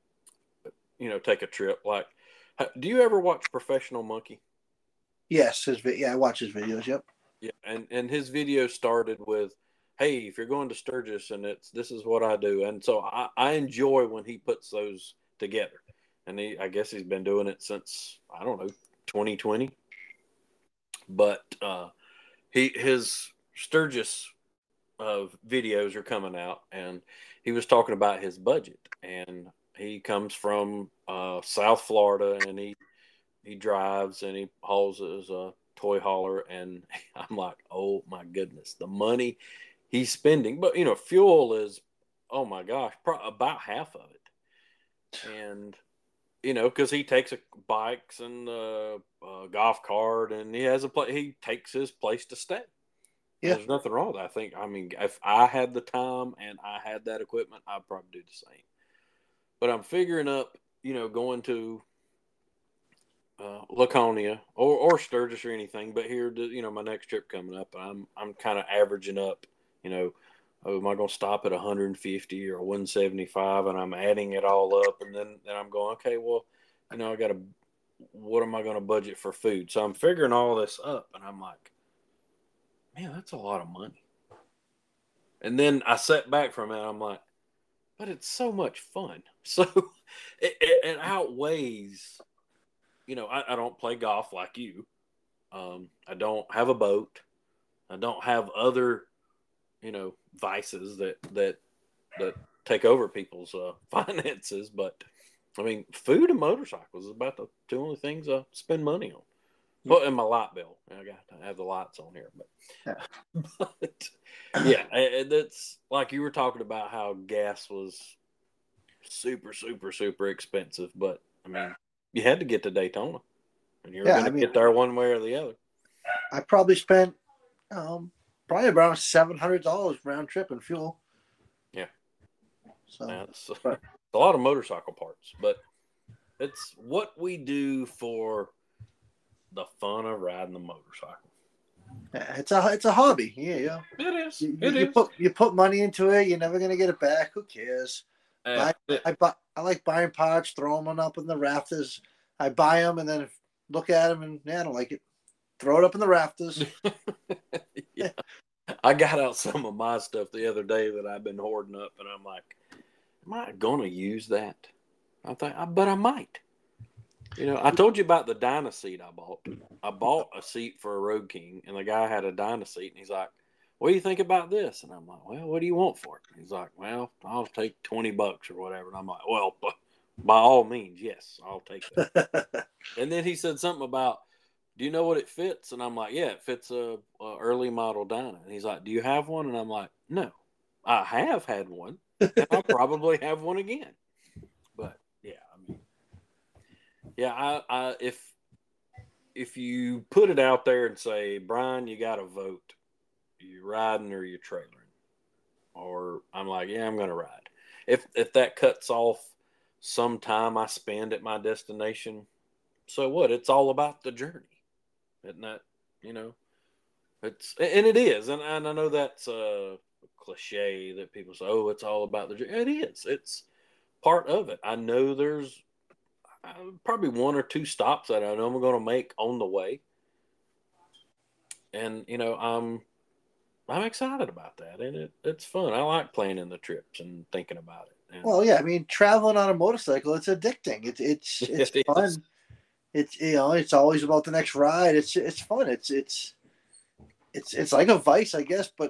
you know, take a trip. Like, do you ever watch Professional Monkey? Yes, his yeah, I watch his videos. Yep. Yeah, and and his video started with, "Hey, if you're going to Sturgis, and it's this is what I do," and so I, I enjoy when he puts those together. And he, I guess he's been doing it since I don't know twenty twenty. But uh, he his Sturgis uh, videos are coming out, and he was talking about his budget. And he comes from uh, South Florida, and he he drives and he hauls as a toy hauler. And I'm like, oh my goodness, the money he's spending. But you know, fuel is, oh my gosh, pro- about half of it. And you know, because he takes a, bikes and a, a golf cart, and he has a place. He takes his place to stay. Yeah. There's nothing wrong with that. I think. I mean, if I had the time and I had that equipment, I'd probably do the same. But I'm figuring up, you know, going to uh, Laconia or, or Sturgis or anything. But here, you know, my next trip coming up, I'm I'm kind of averaging up, you know. Oh, am I going to stop at one hundred fifty or one seventy-five? And I'm adding it all up. And then, then I'm going, okay, well, you know, I got to, what am I going to budget for food? So I'm figuring all this up. And I'm like, man, that's a lot of money. And then I sat back from it. I'm like, but it's so much fun. So it, it, it outweighs, you know, I, I don't play golf like you. Um, I don't have a boat. I don't have other, you know, vices that that that take over people's uh, finances. But I mean, food and motorcycles is about the two only things I spend money on. Yeah. Well, and my light bill, I got to have the lights on here. But yeah, but, yeah, and that's like you were talking about how gas was super, super, super expensive. But I mean, you had to get to Daytona, and you were yeah, going to I mean, get there one way or the other. I probably spent um. Probably around seven hundred dollars round trip in fuel. Yeah, so that's but, a a lot of motorcycle parts, but it's what we do for the fun of riding the motorcycle. It's a it's a hobby. Yeah, yeah. It is. You, It you is. put you put money into it. You're never gonna get it back. Who cares? Uh, Buy, I buy, I like buying parts, throwing them up in the rafters. I buy them and then look at them and yeah, I don't like it. Throw it up in the rafters. Yeah. I got out some of my stuff the other day that I've been hoarding up, and I'm like, am I going to use that? I think, but I might. You know, I told you about the Dyna seat I bought. I bought a seat for a Road King, and the guy had a Dyna seat, and he's like, what do you think about this? And I'm like, well, what do you want for it? And he's like, well, I'll take twenty bucks or whatever. And I'm like, well, by all means, yes, I'll take that. And then he said something about, do you know what it fits? And I'm like, yeah, it fits a, a early model Dyna. And he's like, do you have one? And I'm like, no, I have had one, and I'll probably have one again. But yeah, I mean, yeah, I, I if if you put it out there and say, Brian, you got to vote. You riding or you trailering? Or I'm like, yeah, I'm going to ride. If if that cuts off some time I spend at my destination, so what? It's all about the journey, isn't that? You know, it's and it is, and, and I know that's a cliche that people say, oh, it's all about the journey. It is. It's part of it. I know there's uh, probably one or two stops that I know I'm going to make on the way, and you know, I'm. I'm excited about that, and it, it's fun. I like planning the trips and thinking about it. And well, yeah, I mean, traveling on a motorcycle, it's addicting. It's it's it's it fun. is. It's you know, it's always about the next ride. It's it's fun. It's it's it's it's like a vice, I guess. But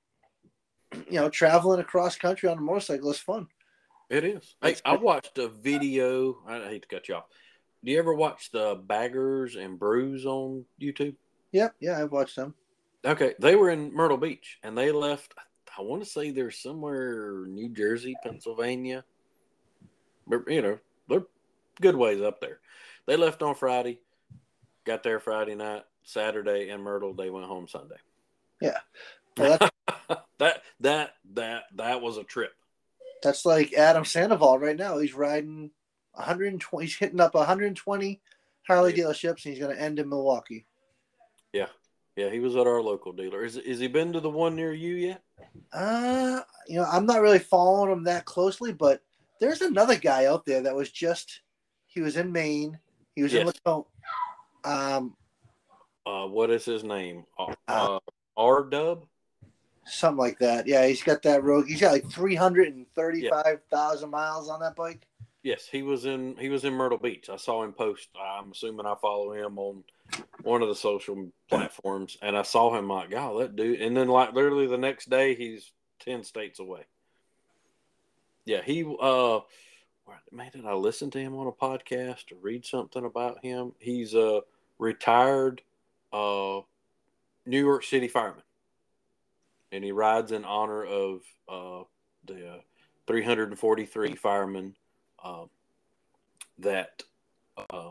you know, traveling across country on a motorcycle is fun. It is. Hey, I watched a video. I hate to cut you off. Do you ever watch the Baggers and Brews on YouTube? Yep, yeah, I've watched them. Okay, they were in Myrtle Beach, and they left. I want to say they're somewhere New Jersey, Pennsylvania. But, you know, they're good ways up there. They left on Friday, got there Friday night, Saturday in Myrtle. They went home Sunday. Yeah, well, that's, that that that that was a trip. That's like Adam Sandoval right now. He's riding one hundred twenty. He's hitting up one hundred twenty Harley Yeah. dealerships, and he's going to end in Milwaukee. Yeah. Yeah, he was at our local dealer. Is is he been to the one near you yet? Uh, you know, I'm not really following him that closely, but there's another guy out there that was just, he was in Maine. He was Yes. in Lacombe. Um, Uh, what is his name? Uh, Uh, uh, R Dub? something like that. Yeah, he's got that road. He's got like three hundred thirty-five thousand miles on that bike. Yes, he was in he was in Myrtle Beach. I saw him post. I'm assuming I follow him on one of the social platforms, and I saw him like, God, that dude. And then like literally the next day, he's ten states away. Yeah, he. Uh, man, did I listen to him on a podcast or read something about him? He's a retired uh, New York City fireman, and he rides in honor of uh, the uh, three hundred forty-three firemen uh, that uh,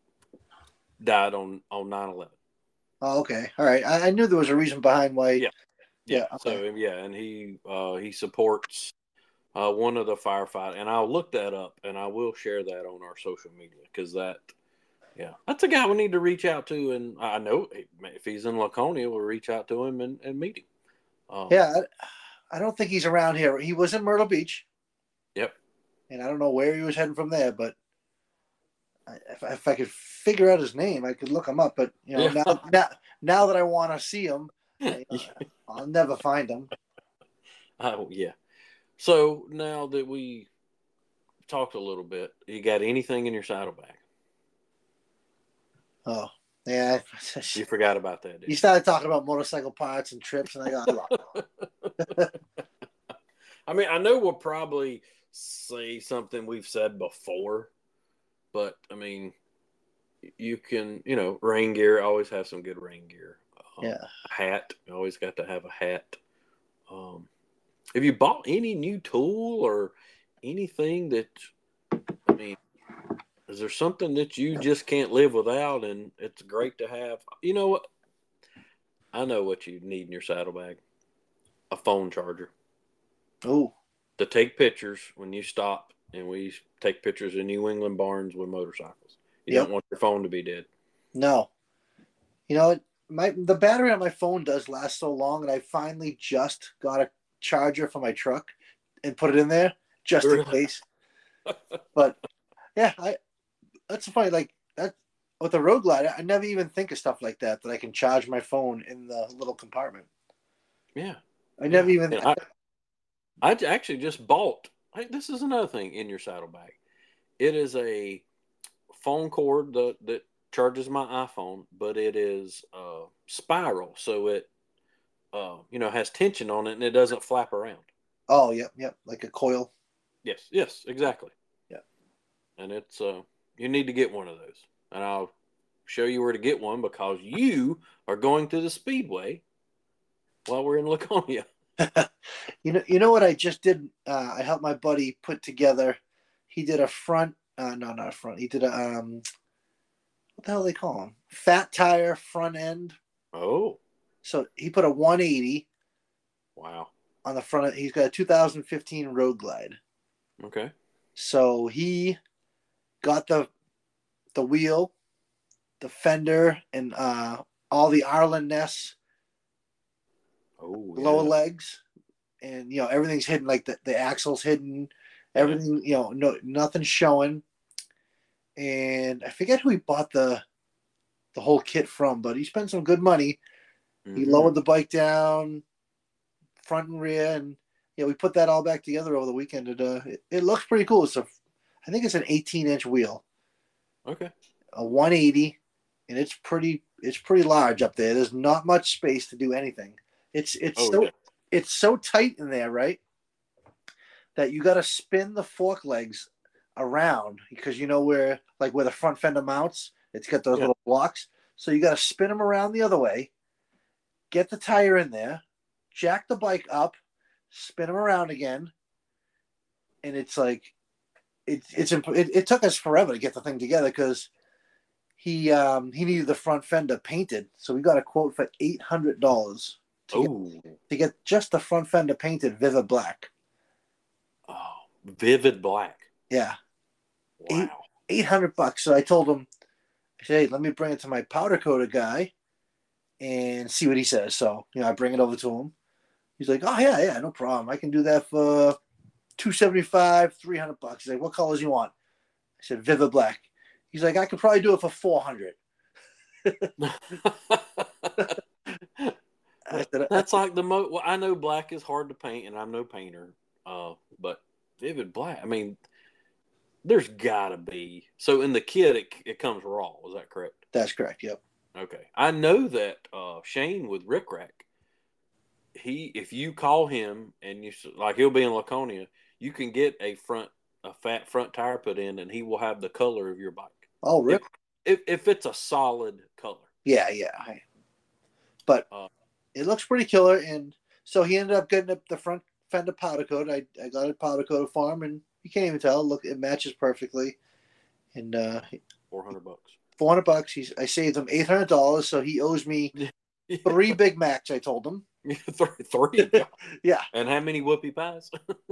died on on nine eleven. Oh, okay. All right. I, I knew there was a reason behind why. Yeah. Yeah. Yeah, okay. So yeah, and he uh, he supports uh, one of the firefight, and I'll look that up, and I will share that on our social media because that, yeah, that's a guy we need to reach out to, and I know if he's in Laconia, we'll reach out to him and, and meet him. Um, Yeah, I, I don't think he's around here. He was in Myrtle Beach. Yep. And I don't know where he was heading from there, but I, if, if I could figure out his name, I could look him up. But you know, Yeah. now, now now that I want to see him, I, I'll never find him. Oh yeah. So now that we talked a little bit, you got anything in your saddlebag? Oh, yeah. You forgot about that, didn't You you? started talking about motorcycle parts and trips, and I got. I mean, I know we'll probably say something we've said before, but I mean, you can, you know, rain gear, always have some good rain gear. Um, Yeah. Hat, you always got to have a hat. Um, have you bought any new tool or anything that, I mean, is there something that you just can't live without and it's great to have? You know what? I know what you need in your saddlebag. A phone charger. Oh, To take pictures when you stop and we take pictures of New England barns with motorcycles. You Yep. don't want your phone to be dead. No. You know, my the battery on my phone does last so long, and I finally just got a charger for my truck and put it in there just in Really? case. But yeah, I that's funny. Like that with the Road Glider, I never even think of stuff like that. That I can charge my phone in the little compartment. Yeah. I never Yeah. even. And I, I actually just bought. Hey, this is another thing in your saddlebag. It is a phone cord that that charges my iPhone, but it is uh, spiral, so it uh, you know has tension on it and it doesn't flap around. Oh, yep, yep, like a coil. Yes, yes, exactly. Yeah. And it's uh, you need to get one of those, and I'll show you where to get one because you are going to the speedway while we're in Laconia. you know, you know what I just did? Uh, I helped my buddy put together. He did a front. Uh, no, not a front. He did a um. What the hell do they call them? Fat tire front end. Oh, So he put a one eighty wow. on the front. Of, he's got a two thousand fifteen Road Glide. Okay. So he got the the wheel, the fender, and uh, all the Arlen Ness Oh, lower yeah. legs, and you know everything's hidden. Like the, the axle's hidden, everything. You know, no nothing's showing. And I forget who he bought the the whole kit from, but he spent some good money. Mm-hmm. He lowered the bike down, front and rear, and yeah, we put that all back together over the weekend. It uh, it, it looks pretty cool. It's a, I think it's an eighteen inch wheel, Okay. a one eighty, and it's pretty it's pretty large up there. There's not much space to do anything. It's it's Oh, so yeah. it's so tight in there, right? That you got to spin the fork legs around because you know where like where the front fender mounts, it's got those Yeah. little blocks. So you got to spin them around the other way, get the tire in there, jack the bike up, spin them around again, and it's like it, it's it, it took us forever to get the thing together because he um, he needed the front fender painted, so we got a quote for eight hundred dollars to, Oh, get, to get just the front fender painted vivid black. oh, vivid black. Yeah, eight Wow. eight hundred bucks. So I told him, I said, hey, let me bring it to my powder coater guy and see what he says. So you know, I bring it over to him. He's like, oh yeah, yeah, no problem. I can do that for two seventy five, three hundred bucks. He's like, what colors you want? I said, vivid black. He's like, I could probably do it for four hundred. I said, That's like the most. Well, I know black is hard to paint, and I'm no painter. Uh, but vivid black. I mean, there's gotta be. So in the kit, it it comes raw. Is that correct? that's correct. Yep. Okay. I know that uh, Shane with Rick Rack. He, if you call him and you s- like, he'll be in Laconia. You can get a front a fat front tire put in, and he will have the color of your bike. Oh, really? If if it's a solid color. Yeah, yeah. I, but Uh, it looks pretty killer. And so he ended up getting up the front fender powder coat. I, I got it powder coated for him, and you can't even tell. Look, it matches perfectly. And uh, Four hundred bucks. four hundred bucks. He's I saved him eight hundred dollars, so he owes me three Big Macs. I told him. three, three. Yeah. And how many whoopie pies?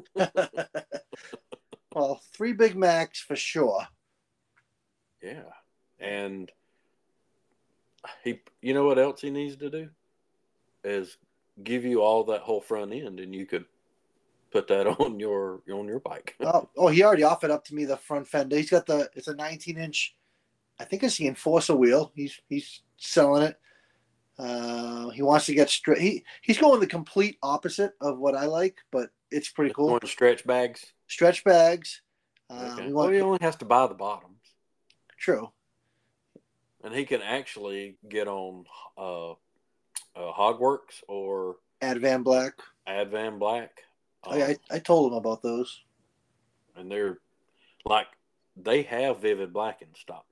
Well, three Big Macs for sure. Yeah. And he, you know what else he needs to do? Is give you all that whole front end, and you could put that on your on your bike. Oh, oh, he already offered up to me the front fender. He's got the it's a nineteen inch. I think it's the Enforcer wheel. He's he's selling it. Uh, he wants to get straight. He he's going the complete opposite of what I like, but it's pretty cool. Going to stretch bags. Stretch bags. Uh, Okay. we Well, want, he only has to buy the bottoms, true. and he can actually get on uh, uh, Hogworks or Advan Black. Advan Black. Oh, yeah, I, I told him about those. And they're like they have Vivid Black in stock.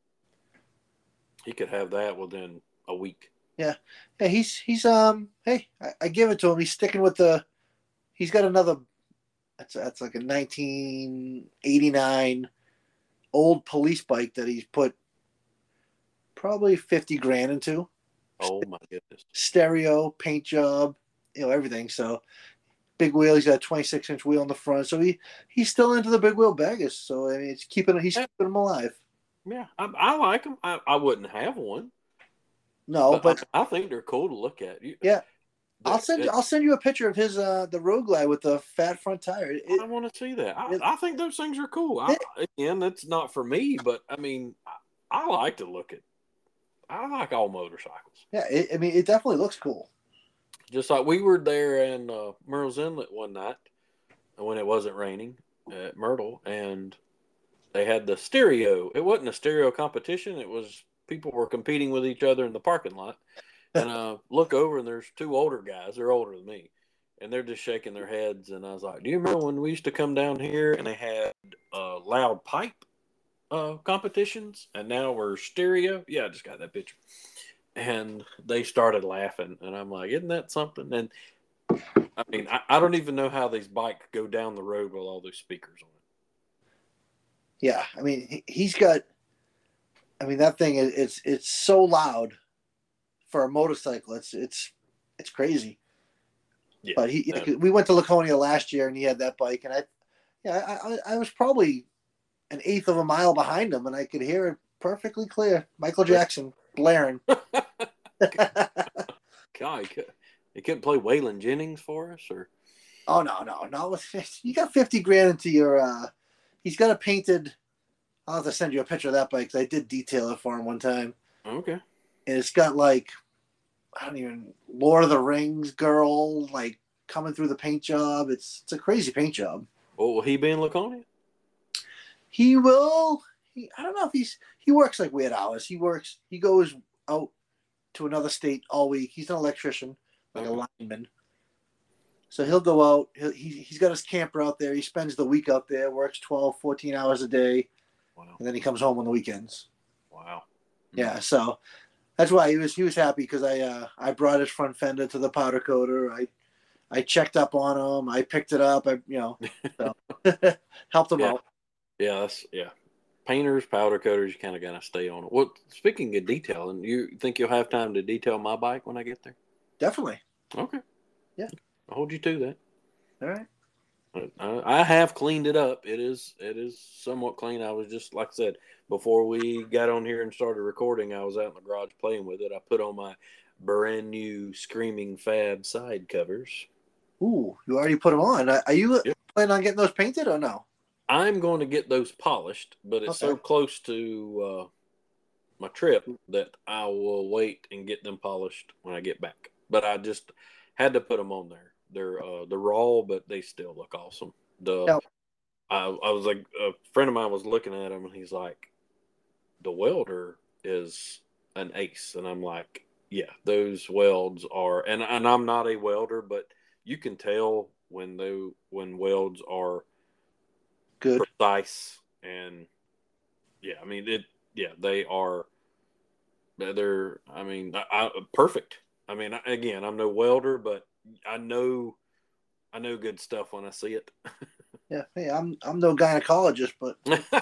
He could have that within a week. Yeah, yeah. He's he's um. Hey, I, I give it to him. He's sticking with the. He's got another. That's that's like a nineteen eighty-nine old police bike that he's put probably fifty grand into. Oh my goodness! Stereo, paint job, you know everything. So, big wheel. He's got a twenty-six inch wheel in the front, so he he's still into the big wheel baggers. So I mean, it's keeping he's Yeah. keeping him alive. Yeah, I, I like them. I, I wouldn't have one, No, but, but I, I think they're cool to look at. You, yeah, the, I'll send you. it, I'll send you a picture of his uh the Road Glide with the fat front tire. It, I want to see that. I, it, I think those things are cool. I, again, that's not for me, but I mean, I, I like to look at. I like all motorcycles. yeah, it, I mean, it definitely looks cool. Just like we were there in uh, Myrtle's Inlet one night when it wasn't raining at Myrtle, and they had the stereo. It wasn't a stereo competition. It was people were competing with each other in the parking lot. And I uh, look over, and there's two older guys. They're older than me. And they're just shaking their heads. And I was like, do you remember when we used to come down here and they had uh, loud pipe uh, competitions? And now we're stereo? Yeah, I just got that picture. And they started laughing. And I'm like, isn't that something? And I mean, I, I don't even know how these bikes go down the road with all those speakers on it. Yeah, I mean, he, he's got. I mean, that thing is it's it's so loud for a motorcycle. It's it's it's crazy. Yeah, but he, yeah, we went to Laconia last year, and he had that bike, and I, yeah, I, I was probably an eighth of a mile behind him, and I could hear it perfectly clear. Michael Jackson blaring. God, you couldn't play Waylon Jennings for us, or? Oh no, no, no! You got fifty grand into your. Uh, he's got a painted. I'll have to send you a picture of that bike because I did detail it for him one time. Okay. And it's got like, I don't even Lord of the Rings girl like coming through the paint job. It's it's a crazy paint job. Well, will he be in Laconia? He will. He, I don't know if he's he works like weird hours. He works. He goes out to another state all week. He's an electrician, like okay. a lineman. So he'll go out. He'll, he he's got his camper out there. He spends the week out there. Works twelve, fourteen hours a day. Wow. And then he comes home on the weekends. Wow. Yeah. So. That's why he was he was happy because I uh, I brought his front fender to the powder coater. I I checked up on him. I picked it up. I you know so helped him yeah. out. Yeah, that's yeah. Painters, powder coaters, you kind of got to stay on it. Well, speaking of detailing, you think you'll have time to detail my bike when I get there? Definitely. Okay. Yeah. I'll hold you to that. All right. I have cleaned it up. It is it is somewhat clean. I was just, like I said, before we got on here and started recording, I was out in the garage playing with it. I put on my brand new Screaming Fab side covers. Ooh, you already put them on. Are you yep. planning on getting those painted or no? I'm going to get those polished, but it's okay. so close to uh, my trip that I will wait and get them polished when I get back. But I just had to put them on there. They're uh, they're raw, but they still look awesome. The yep. I, I was like a friend of mine was looking at them, and he's like, "The welder is an ace," and I'm like, "Yeah, those welds are." And and I'm not a welder, but you can tell when they when welds are good, precise, and yeah, I mean it. Yeah, they are. They're. I mean, I, I, perfect. I mean, again, I'm no welder, but I know, I know good stuff when I see it. Yeah, hey, I'm I'm no gynecologist, but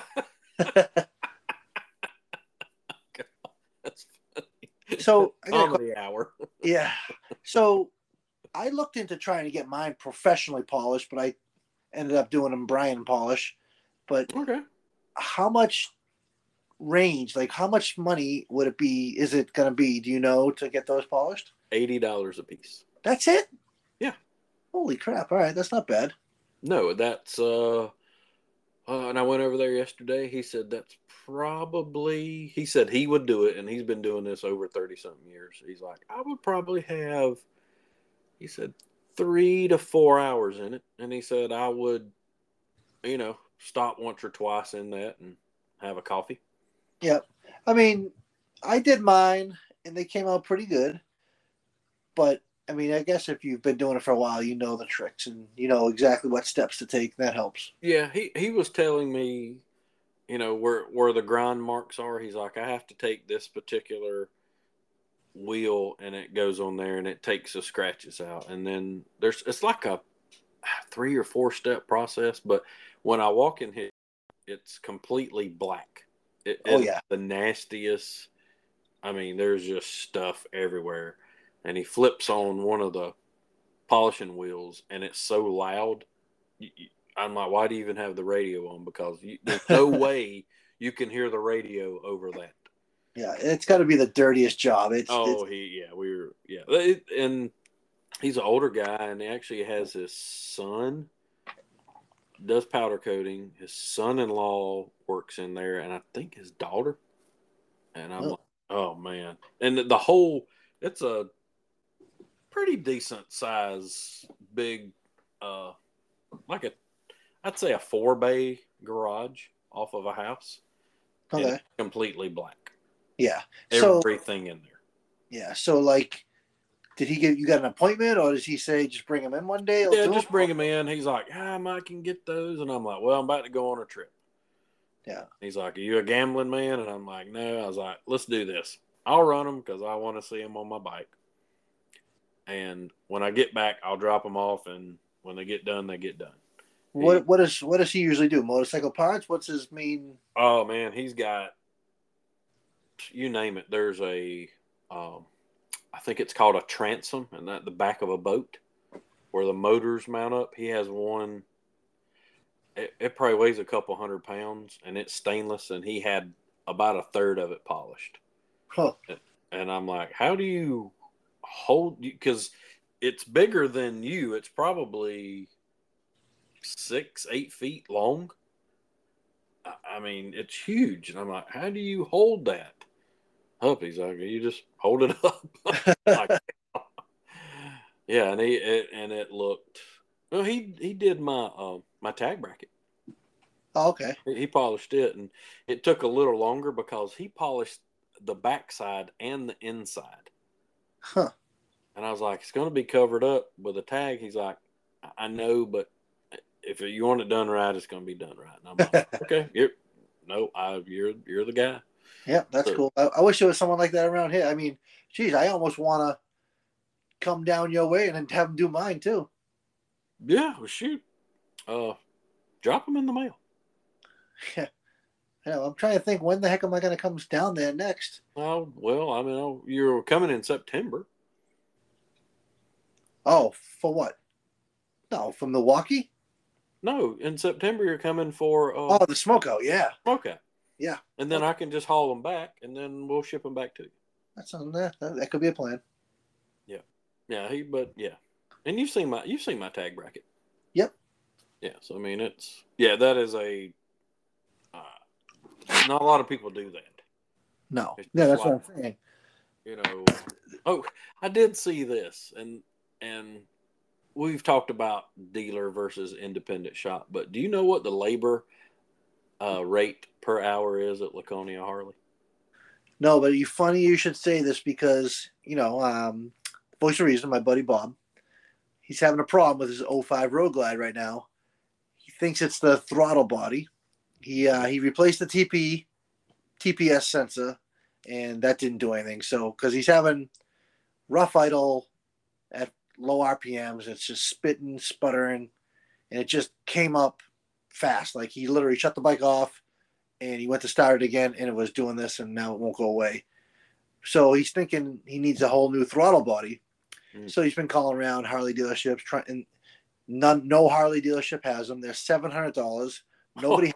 that's funny. So I got comedy hour. Yeah, so I looked into trying to get mine professionally polished, but I ended up doing them Brian polish. But okay, how much range, like how much money would it be? Is it going to be? Do you know to get those polished? Eighty dollars a piece. That's it? Yeah. Holy crap! All right, that's not bad. No, that's uh, uh, and I went over there yesterday. He said that's probably. He said he would do it, and he's been doing this over thirty something years. He's like, I would probably have. He said three to four hours in it, and he said I would, you know, stop once or twice in that and have a coffee. Yeah, I mean, I did mine, and they came out pretty good. But I mean, I guess if you've been doing it for a while, you know the tricks and you know exactly what steps to take. That helps. Yeah, he, he was telling me, you know, where where the grind marks are. He's like, I have to take this particular wheel, and it goes on there, and it takes the scratches out. And then there's it's like a three or four step process. But when I walk in here, it's completely black. It, oh yeah, the nastiest. I mean, there's just stuff everywhere. And he flips on one of the polishing wheels, and it's so loud. You, you, I'm like, why do you even have the radio on? Because you, there's no way you can hear the radio over that. Yeah, it's got to be the dirtiest job. It's oh, it's, he yeah, we were yeah, it, and he's an older guy, and he actually has his son does powder coating. His son-in-law works in there, and I think his daughter. And I'm oh. like, oh man, and the, the whole it's a pretty decent size, big, uh, like a I'd say a four bay garage off of a house. Okay. Completely black. Yeah. So everything in there. Yeah. So like, did he get you got an appointment, or does he say just bring him in one day? Yeah, just him? bring him in. He's like, ah, I can get those, and I'm like, well, I'm about to go on a trip. Yeah. He's like, are you a gambling man? And I'm like, no. I was like, let's do this. I'll run them because I want to see them on my bike. And when I get back, I'll drop them off, and when they get done, they get done. What he, what does what does he usually do? Motorcycle parts? What's his main? Oh man, he's got you name it. There's a, um, I think it's called a transom, and that the back of a boat where the motors mount up. He has one. It, it probably weighs a couple hundred pounds, and it's stainless, and he had about a third of it polished. Huh. And I'm like, how do you hold? Because it's bigger than you. It's probably six, eight feet long. I mean, it's huge. And I'm like, how do you hold that? Up, he's like, you just hold it up. Like, yeah, and he it, and it looked. Well, he he did my uh, my tag bracket. Oh, okay. He, he polished it, and it took a little longer because he polished the backside and the inside. Huh. And I was like, it's going to be covered up with a tag. He's like, I know, but if you want it done right, it's going to be done right. And I'm like, okay, you're, no, I, you're you're the guy. Yeah, that's so cool. I, I wish there was someone like that around here. I mean, geez, I almost want to come down your way and then have them do mine too. Yeah, well, shoot. Uh, drop them in the mail. Yeah. Yeah, I'm trying to think, when the heck am I going to come down there next? Oh, well, I mean, you're coming in September. Oh, for what? No, from Milwaukee? No, in September you're coming for... Uh, oh, the smokeout, yeah. Smokeout. Yeah. And then okay. I can just haul them back, and then we'll ship them back to you. That's on that. That could be a plan. Yeah. Yeah, he, but yeah. And you've seen my you've seen my tag bracket. Yep. Yeah, so I mean, it's... Yeah, that is a... Uh, not a lot of people do that. No. Yeah, that's like, what I'm saying. You know, oh, I did see this, and and we've talked about dealer versus independent shop, but do you know what the labor uh, rate per hour is at Laconia Harley? No, but you funny you should say this because, you know, um, voice of reason, my buddy Bob, he's having a problem with his oh five Road Glide right now. He thinks it's the throttle body. He uh, he replaced the T P T P S sensor, and that didn't do anything. So, because he's having rough idle at low R P Ms, it's just spitting, sputtering, and it just came up fast. Like he literally shut the bike off, and he went to start it again, and it was doing this, and now it won't go away. So he's thinking he needs a whole new throttle body. Mm. So he's been calling around Harley dealerships, trying, and none, no Harley dealership has them. They're seven hundred dollars. Nobody.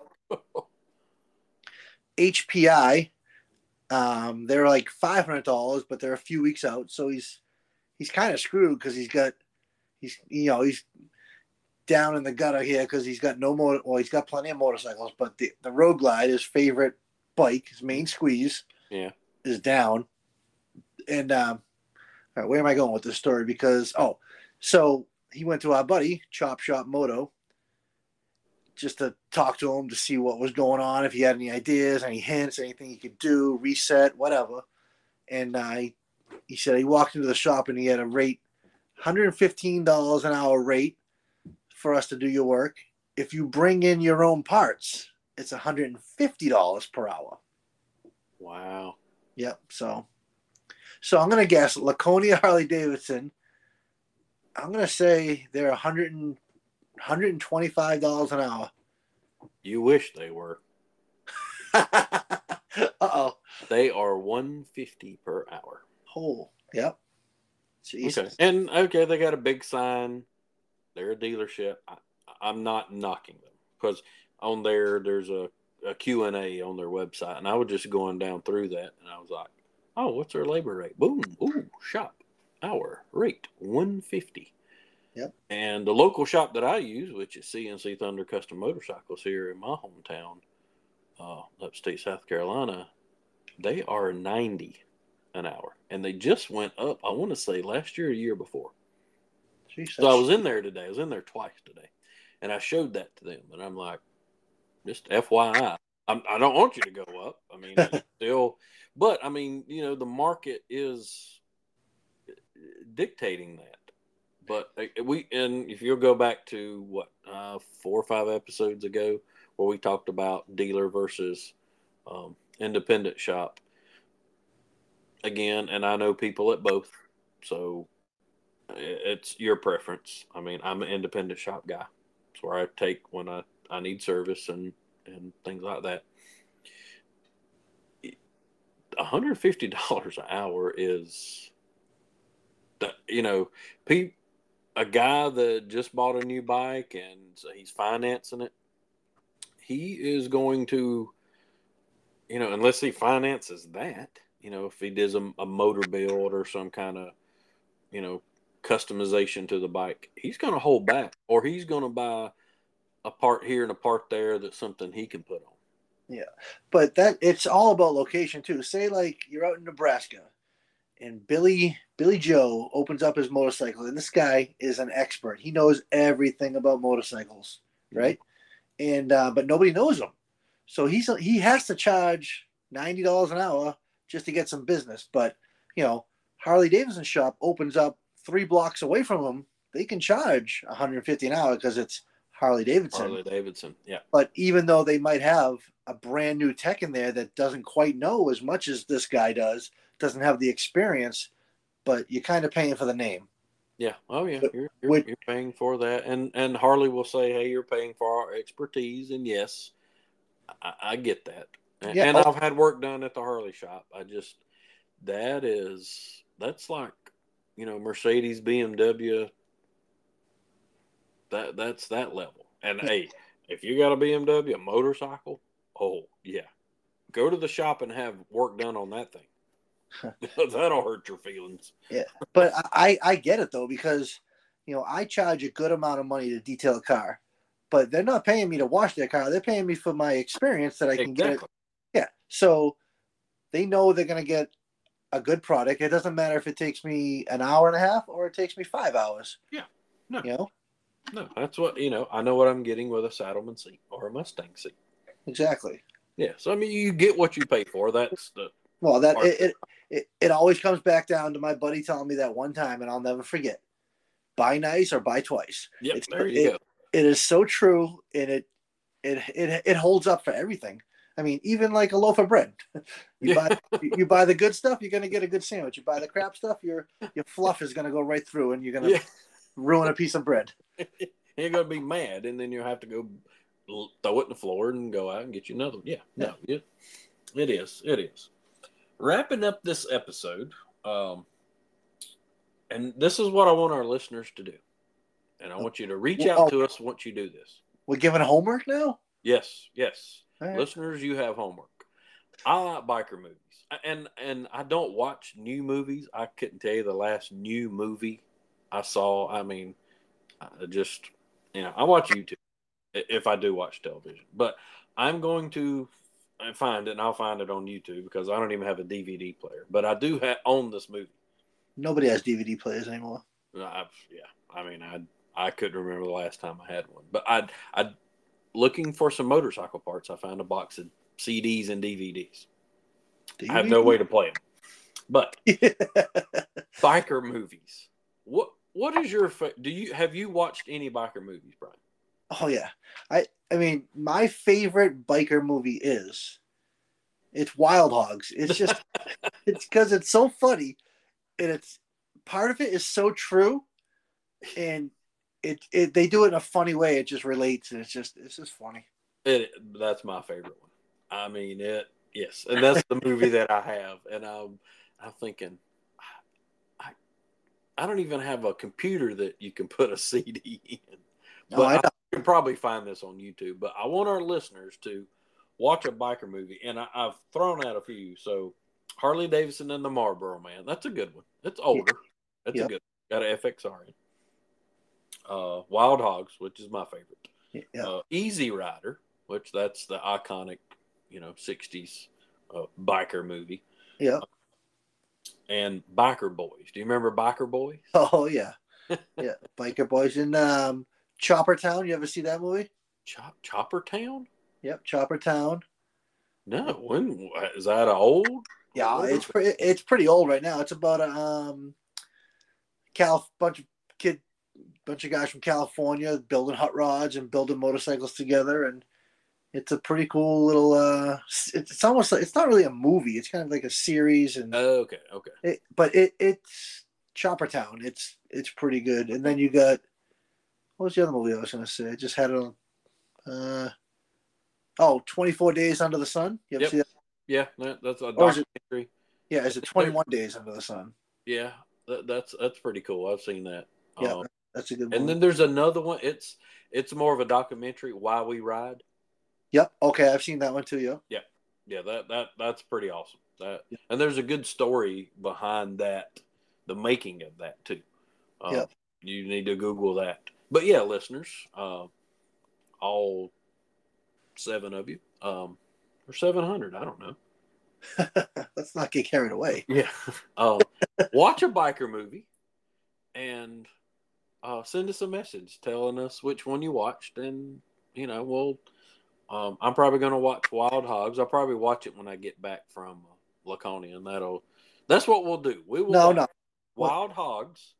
H P I, um, they're like five hundred dollars, but they're a few weeks out. So he's he's kind of screwed because he's got he's you know he's down in the gutter here because he's got no more. Well, he's got plenty of motorcycles, but the the Road Glide, his favorite bike, his main squeeze, yeah, is down. And um, all right, where am I going with this story? Because oh, so he went to our buddy Chop Shop Moto, just to talk to him to see what was going on, if he had any ideas, any hints, anything he could do, reset, whatever. And uh, he, he said he walked into the shop and he had a rate, one hundred fifteen dollars an hour rate for us to do your work. If you bring in your own parts, it's one hundred fifty dollars per hour. Wow. Yep. So, so I'm going to guess Laconia Harley Davidson. I'm going to say they're one hundred one hundred twenty-five dollars an hour. You wish they were. Uh-oh. They are one hundred fifty dollars per hour. Oh, yep. Jesus. Okay. And okay, they got a big sign. They're a dealership. I, I'm not knocking them because on there there's a, a Q and A on their website, and I was just going down through that, and I was like, "Oh, what's their labor rate? Boom, ooh, shop hour rate one fifty." Yep. And the local shop that I use, which is C N C Thunder Custom Motorcycles here in my hometown, uh, upstate South Carolina, they are ninety an hour, and they just went up. I want to say last year, or year before. Jeez, So I was in there today. I was in there twice today, and I showed that to them, and I'm like, just F Y I, I'm, I don't want you to go up. I mean, it's still, but I mean, you know, the market is dictating that. But we, and if you'll go back to what uh, four or five episodes ago, where we talked about dealer versus um, independent shop again, and I know people at both, so it's your preference. I mean, I'm an independent shop guy. It's where I take when I, I need service and, and things like that. one hundred fifty dollars an hour is, the, you know, pe- a guy that just bought a new bike and so he's financing it. He is going to, you know, unless he finances that, you know, if he does a, a motor build or some kind of, you know, customization to the bike, he's going to hold back, or he's going to buy a part here and a part there that's something he can put on. Yeah, but that it's all about location too. Say like you're out in Nebraska, and Billy Billy Joe opens up his motorcycle, and this guy is an expert. He knows everything about motorcycles, right? Mm-hmm. And uh, but nobody knows him, so he's he has to charge ninety dollars an hour just to get some business. But you know, Harley Davidson shop opens up three blocks away from him. They can charge one hundred fifty an hour because it's Harley Davidson. Harley Davidson, yeah. But even though they might have a brand new tech in there that doesn't quite know as much as this guy does, doesn't have the experience, but you're kind of paying for the name. Yeah. Oh, yeah. You're, you're, With, you're paying for that. And and Harley will say, hey, you're paying for our expertise. And yes, I, I get that. And, yeah, and oh, I've had work done at the Harley shop. I just, that is, that's like, you know, Mercedes, B M W. That That's that level. And yeah. Hey, if you got a B M W, a motorcycle, oh, yeah. Go to the shop and have work done on that thing. That'll hurt your feelings. Yeah, but I, I get it, though, because, you know, I charge a good amount of money to detail a car, but they're not paying me to wash their car. They're paying me for my experience that I can exactly. get. It. Yeah, so they know they're going to get a good product. It doesn't matter if it takes me an hour and a half or it takes me five hours. Yeah, no. You know? No, that's what, you know, I know what I'm getting with a Saddleman seat or a Mustang seat. Exactly. Yeah, so, I mean, you get what you pay for. That's the... Well, that it, it it it always comes back down to my buddy telling me that one time, and I'll never forget. Buy nice or buy twice. Yep, it's, there you it, go. It is so true, and it it it it holds up for everything. I mean, even like a loaf of bread. You buy you buy the good stuff, you're gonna get a good sandwich. You buy the crap stuff, your your fluff is gonna go right through, and you're gonna yeah. ruin a piece of bread. You're gonna be mad, and then you'll have to go throw it in the floor and go out and get you another one. Yeah, no, yeah. it, it is, it is. Wrapping up this episode, um, and this is what I want our listeners to do. And I want you to reach out to us once you do this. We're giving homework now? Yes, yes. Right. Listeners, you have homework. I like biker movies. And and I don't watch new movies. I couldn't tell you the last new movie I saw. I mean, I just, you know, I watch YouTube if I do watch television. But I'm going to find it, and I'll find it on YouTube because I don't even have a D V D player. But I do ha- own this movie. Nobody has D V D players anymore. I, yeah, I mean, I I couldn't remember the last time I had one. But I I looking for some motorcycle parts. I found a box of C Ds and D V Ds. D V D? I have no way to play them. But biker movies. What what is your do you have you watched any biker movies, Brian? Oh yeah, I I mean my favorite biker movie is it's Wild Hogs. It's just it's because it's so funny, and it's part of it is so true, and it it they do it in a funny way. It just relates, and it's just it's just funny. It that's my favorite one. I mean it yes, and that's the movie that I have, and I'm I'm thinking, I I don't even have a computer that you can put a C D in. No, But I I, know. can probably find this on YouTube. But I want our listeners to watch a biker movie, and I, I've thrown out a few. So Harley Davidson and the Marlboro Man. That's a good one. It's older. That's Yep. a good one. Got an F X R in. Uh, Wild Hogs, which is my favorite. Yeah. Uh, Easy Rider, which that's the iconic, you know, sixties uh, biker movie. Yeah. And Biker Boys. Do you remember Biker Boys? Oh yeah. Yeah. Biker Boys in um, Chopper Town. You ever see that movie? Chop Chopper Town? Yep, Chopper Town. No. When is that a old? Yeah, older? it's pretty. It's pretty old right now. It's about a um, Cal bunch of kid, bunch of guys from California building hot rods and building motorcycles together, and it's a pretty cool little. Uh, it's, it's almost like it's not really a movie. It's kind of like a series, and Oh, okay, okay. it, but it it's Chopper Town. It's it's pretty good. And then you got what was the other movie I was going to say? I just had it on. Uh, oh, twenty-four Days Under the Sun. You ever Yep. see that? Yeah, that, that's a Or is it- documentary. Yeah, is it twenty-one Days Under the Sun? Yeah, that, that's that's pretty cool. I've seen that. Yeah, Um, that's a good movie. and then there's another one. It's it's more of a documentary. Why We Ride. Yep. Okay, I've seen that one too. Yeah. Yeah, that that that's pretty awesome. That Yeah. and there's a good story behind that, the making of that too. Um, Yep. You need to Google that. But yeah, listeners, uh, all seven of you, um, or seven hundred, I don't know. Let's not get carried away. Yeah. Um, watch a biker movie and uh, send us a message telling us which one you watched, and you know we'll. Um, I'm probably going to watch Wild Hogs. I'll probably watch it when I get back from uh, Laconia, and that'll. That's what we'll do. We will. No, watch no. Wild Hogs,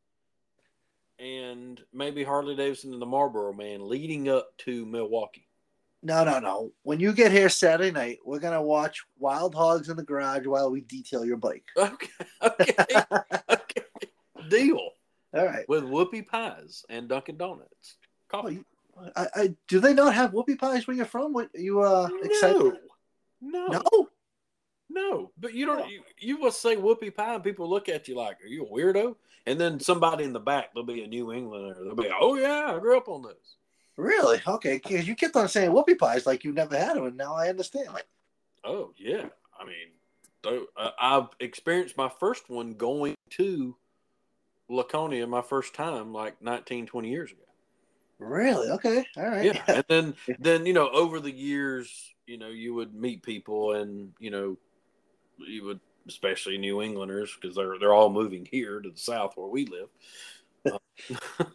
and maybe Harley Davidson and the Marlboro Man leading up to Milwaukee. No, no, no. When you get here Saturday night, we're gonna watch Wild Hogs in the garage while we detail your bike. Okay. Okay. Okay. Deal. All right. With whoopie pies and Dunkin' Donuts. Coffee. I, I do they not have whoopie pies where you're from? What you uh excited? No. No. No. No. But you don't you, you will say whoopie pie and people look at you like, are you a weirdo? And then somebody in the back, there'll be a New Englander. They'll be like, oh yeah, I grew up on this. Really? Okay. Because you kept on saying whoopie pies like you never had them, and now I understand. Oh yeah. I mean, though, uh, I've experienced my first one going to Laconia my first time like nineteen, twenty years ago. Really? Okay. All right. Yeah. And then, then, you know, over the years, you know, you would meet people and, you know, you would, especially New Englanders, because they're, they're all moving here to the South where we live, uh,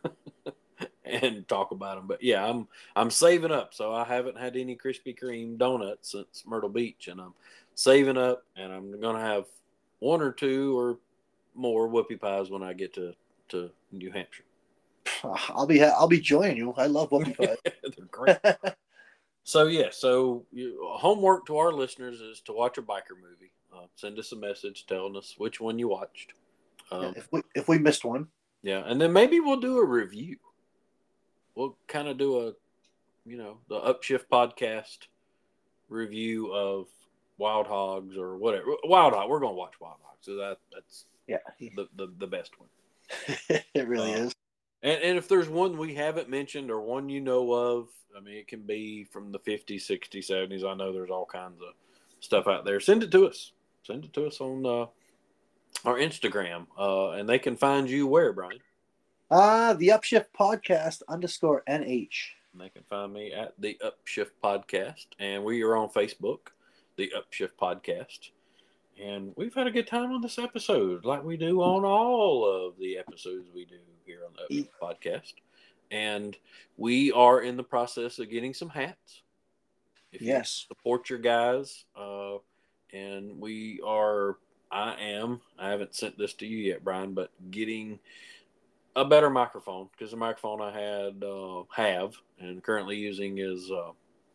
and talk about them. But yeah, I'm, I'm saving up. So I haven't had any Krispy Kreme donuts since Myrtle Beach, and I'm saving up, and I'm going to have one or two or more whoopie pies when I get to, to New Hampshire. I'll be I'll be joining you. I love whoopie pies. They're great. So yeah, so you, homework to our listeners is to watch a biker movie. Uh, send us a message telling us which one you watched. Um, Yeah, if we if we missed one, yeah, and then maybe we'll do a review. We'll kind of do a, you know, the Upshift podcast review of Wild Hogs or whatever. Wild Hog. We're gonna watch Wild Hogs. So that that's yeah, the the, the best one. it really Uh, is. And, and if there's one we haven't mentioned or one you know of, I mean, it can be from the fifties, sixties, seventies. I know there's all kinds of stuff out there. Send it to us. Send it to us on uh, our Instagram. Uh, and they can find you where, Brian? Uh, the Upshift Podcast underscore N H. And they can find me at the Upshift Podcast. And we are on Facebook, the Upshift Podcast. And we've had a good time on this episode, like we do on all of the episodes we do here on the Upshift Podcast. And we are in the process of getting some hats. If Yes. you support your guys, uh, and we are, I am, I haven't sent this to you yet, Brian, but getting a better microphone, because the microphone I had, uh, have, and currently using is uh,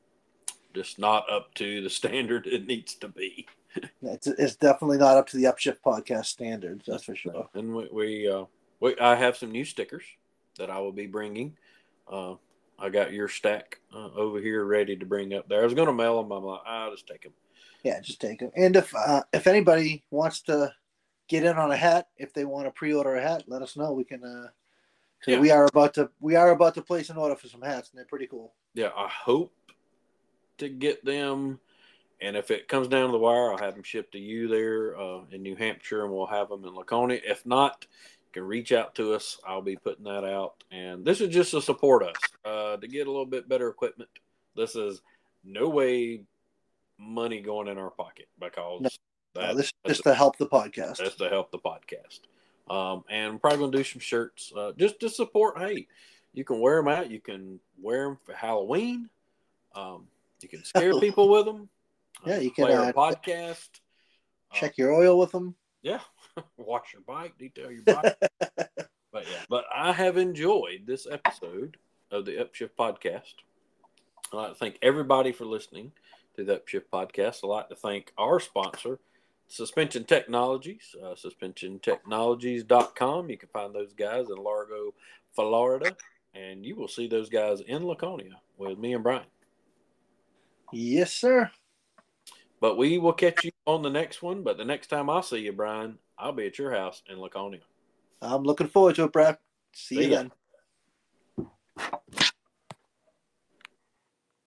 just not up to the standard it needs to be. It's, it's definitely not up to the Upshift Podcast standards, that's for sure. And we, we, uh, we, I have some new stickers that I will be bringing. Uh, I got your stack uh, over here ready to bring up there. I was going to mail them. I'm like, I'll just take them. Yeah, just take them. And if uh, if anybody wants to get in on a hat, if they want to pre-order a hat, let us know. We can. Uh, Yeah. we are about to we are about to place an order for some hats, and they're pretty cool. Yeah, I hope to get them, and if it comes down to the wire, I'll have them shipped to you there uh, in New Hampshire, and we'll have them in Laconia. If not, you can reach out to us. I'll be putting that out, and this is just to support us uh, to get a little bit better equipment. This is no way money going in our pocket because No, that, no, this is that's, just to help the podcast. that's to help the podcast. Um, and I'm probably going to do some shirts uh, just to support. Hey, you can wear them out. You can wear them for Halloween. Um, you can scare people with them. Yeah, uh, you can play our uh, podcast. check uh, your oil with them. Yeah, wash your bike, detail your bike. But yeah, but I have enjoyed this episode of the Upshift Podcast. I'd like to thank everybody for listening to the Upshift Podcast. I'd like to thank our sponsor, Suspension Technologies, uh, suspension technologies dot com. You can find those guys in Largo, Florida, and you will see those guys in Laconia with me and Brian. Yes, sir. But we will catch you on the next one. But the next time I see you, Brian, I'll be at your house in Laconia. I'm looking forward to it, Brad. See, See you ya. then.